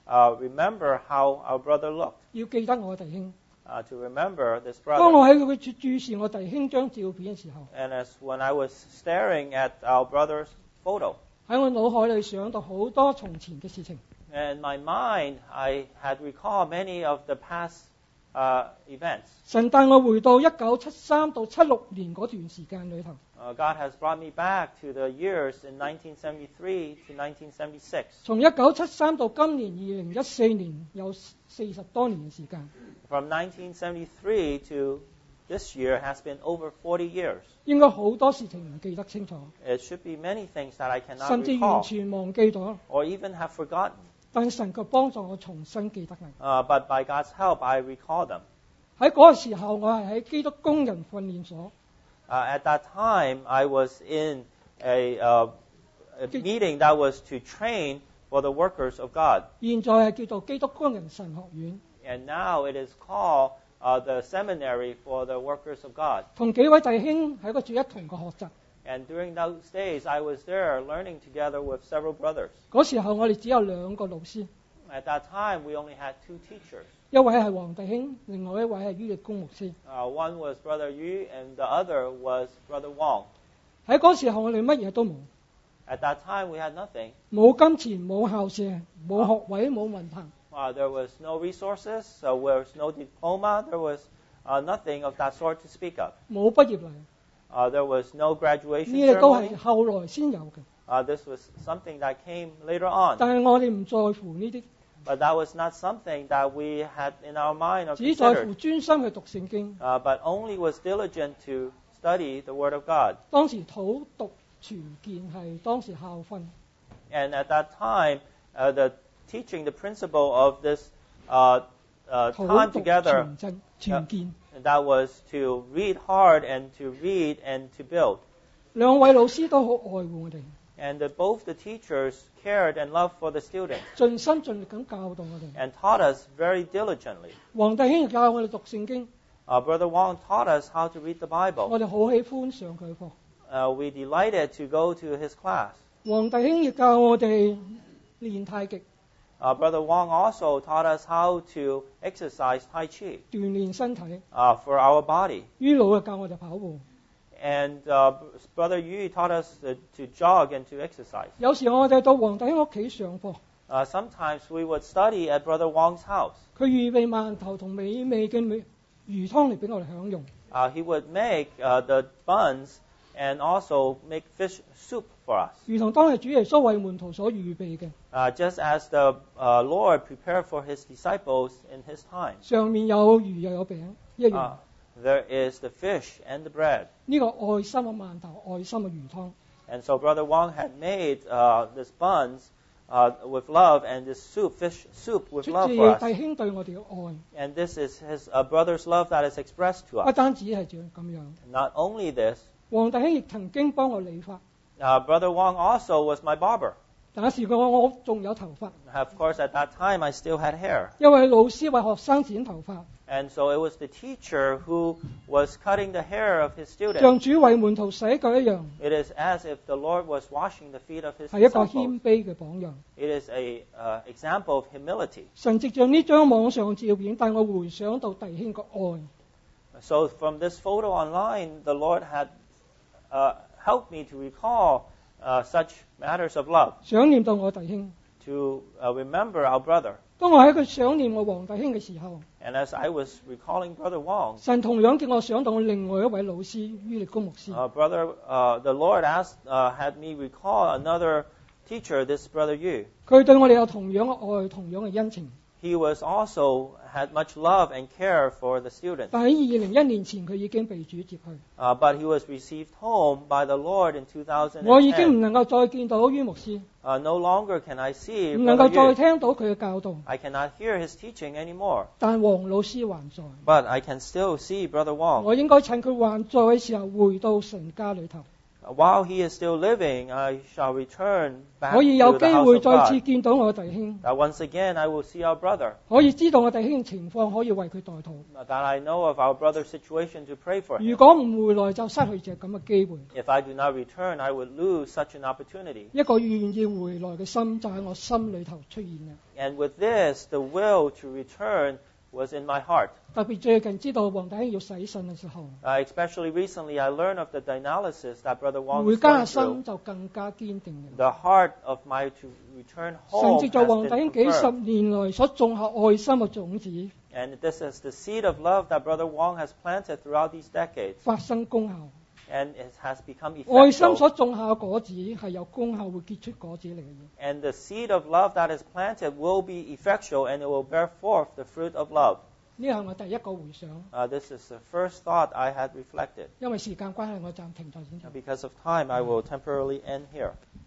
uh, remember how our brother looked, 要記得我弟兄。 uh, to remember this 當我 brother. 喺佢注注視我弟兄張照片嘅時候， And as when I was staring at our brother's photo, 喺我腦海裏想到好多從前嘅事情。 in my mind, I had recalled many of the past uh, events. 神帶我回到一九七三到七六年嗰段時間裏頭， Uh, God has brought me back to the years in nineteen seventy-three to nineteen seventy-six. 從一九七三到今年二零一四年有四十多年嘅時間。 From nineteen seventy-three to this year has been over forty years. 應該好多事情唔記得清楚， It should be many things that I cannot 甚至完 recall 全忘記咗。 or even have forgotten. 但神卻幫助我重新記得嚟。 Uh, but by God's help, I recall them. 喺嗰個時候，我係喺基督工人訓練所， Uh, at that time, I was in a, uh, a meeting that was to train for the workers of God. 現在係叫做基督工人神學院， And now it is called uh, the Seminary for the Workers of God. 同幾位弟兄喺嗰處一同嘅學習。 And during those days, I was there learning together with several brothers. 嗰時候我哋只有兩個老師， At that time, we only had two teachers. 一位係黃弟兄，另外一位係于力公牧師。 Uh, one was Brother Yu, and the other was Brother Wong. 喺嗰時候我哋乜嘢都冇， At that time, we had nothing. 冇金錢，冇校舍，冇學位，冇文憑。 Uh, there was no resources, so there was no diploma. There was uh, nothing of that sort to speak of. 冇畢業禮， Uh, there was no graduation 呢啲都係 ceremony. 後來先有嘅。 Uh, this was something that came later on. 但係我哋唔在乎呢啲， But that was not something that we had in our mind or 只在乎 considered. 專心去讀聖經。 Uh, but only was diligent to study the Word of God. 當時討讀全健係當時校訓， And at that time, uh, the teaching the principle of this uh, uh, 討 time 讀 together 全真全健。 that was to read hard and to read and to build. 兩位老師都好愛護我哋， And the, both the teachers cared and loved for the students 盡心盡力咁教導我哋。 and taught us very diligently. 黃弟兄亦教我哋讀聖經， Uh, Brother Wong taught us how to read the 我 Bible. 哋好喜歡上佢課。 Uh, we delighted to go to his class. 黃弟兄亦教我哋練太極， Uh, Brother Wong also taught us how to exercise Tai Chi 鍛鍊身體。 uh, for our body. 於老又教我哋跑步。 And uh, Brother Yu taught us uh, to jog and to exercise. 有時我哋到黃弟兄屋企上課， Uh, sometimes we would study at Brother Wong's house. 佢預備饅頭同美味嘅美魚湯嚟俾我哋享用。 Uh, he would make uh, the buns and also make fish soup for us. 如同當日主耶穌為門徒所預備嘅， Uh, just as the uh, Lord prepared for his disciples in his time. 上面有魚又有餅一樣。 Uh, there is the fish and the bread. 呢個愛心嘅饅頭，愛心嘅魚湯。 And so Brother Wong had made uh, this buns uh, with love and this soup, fish soup with 出 love 自 for us. 弟兄對我哋嘅愛， And this is his uh, brother's love that is expressed to 不 us. 單止係咁樣。 Not only this, 黃弟兄亦曾經幫我理髮， uh, Brother Wong also was my barber. 但係時我我仲有頭髮， Of course, at that time, I still had hair. 一位老師為學生剪頭髮， And so it was the teacher who was cutting the hair of his 像 students. 主為門徒洗腳一樣， It is as if the Lord was washing the feet of his 係一個 disciples. 謙卑嘅榜樣。 It is a uh, example of humility. 神藉着呢張網上照片帶我回想到弟兄嘅愛， So from this photo online, the Lord had uh, helped me to recall uh, such matters of love, 想念到我弟兄。 to uh, remember our brother. 當我喺佢想念我黃弟兄嘅時候， And as I was recalling Brother Wong, 神同樣叫我想到我另外一位老師於力公牧師。 uh, brother, uh, the Lord asked, uh, had me recall another teacher, this Brother Yu. 佢對我哋有同樣嘅愛，同樣嘅恩情。 He was also had much love and care for the students. 但喺二零一年前，佢已經被主接去。 Uh, but he was received home by the Lord in two thousand 我已經唔 ten. 能夠再見到於牧師， Uh, no longer can I see 唔能夠 Brother 再 Yu. 聽到佢嘅教導， I cannot hear his teaching anymore. 但黃老師還在。 But I can still see Brother Wong. 我應該趁佢還在嘅時候，回到神家裏頭。 while he is still living, I shall return back 可以有 to the 機 house 會 of 再次 God. 見到我弟兄， That once again I will see our brother. 可以知道我弟兄嘅情況，可以為佢代禱。 That I know of our brother's situation to pray for 如 him. 果唔回來，就失去隻咁嘅機會。 If I do not return, I would lose such an opportunity. 一個願意回來嘅心就喺我心裏頭出現嘅。 And with this, the will to return was in my heart. 特別最近知道黃弟兄要洗腎嘅時候， Uh, especially recently, I learned of the dialysis that Brother Wong 回 is 家 going 嘅心 through. 就更加堅定嘅。 The heart of my to return 神 home 藉 has 咗黃弟 been 兄幾十 confirmed. 年來所種下愛心嘅種子， And this is the seed of love that Brother Wong has planted throughout these decades. 發生功效。 And it has become 愛心 effectual. 所種下嘅果子係有功效，會結出果子嚟嘅。 And the seed of love that is planted will be effectual and it will bear forth the fruit of love. 呢係我第一個回想， Uh, this is the first thought I had reflected. 因為時間關係，我暫停在呢 Now, 度。 because of time, I will temporarily end here.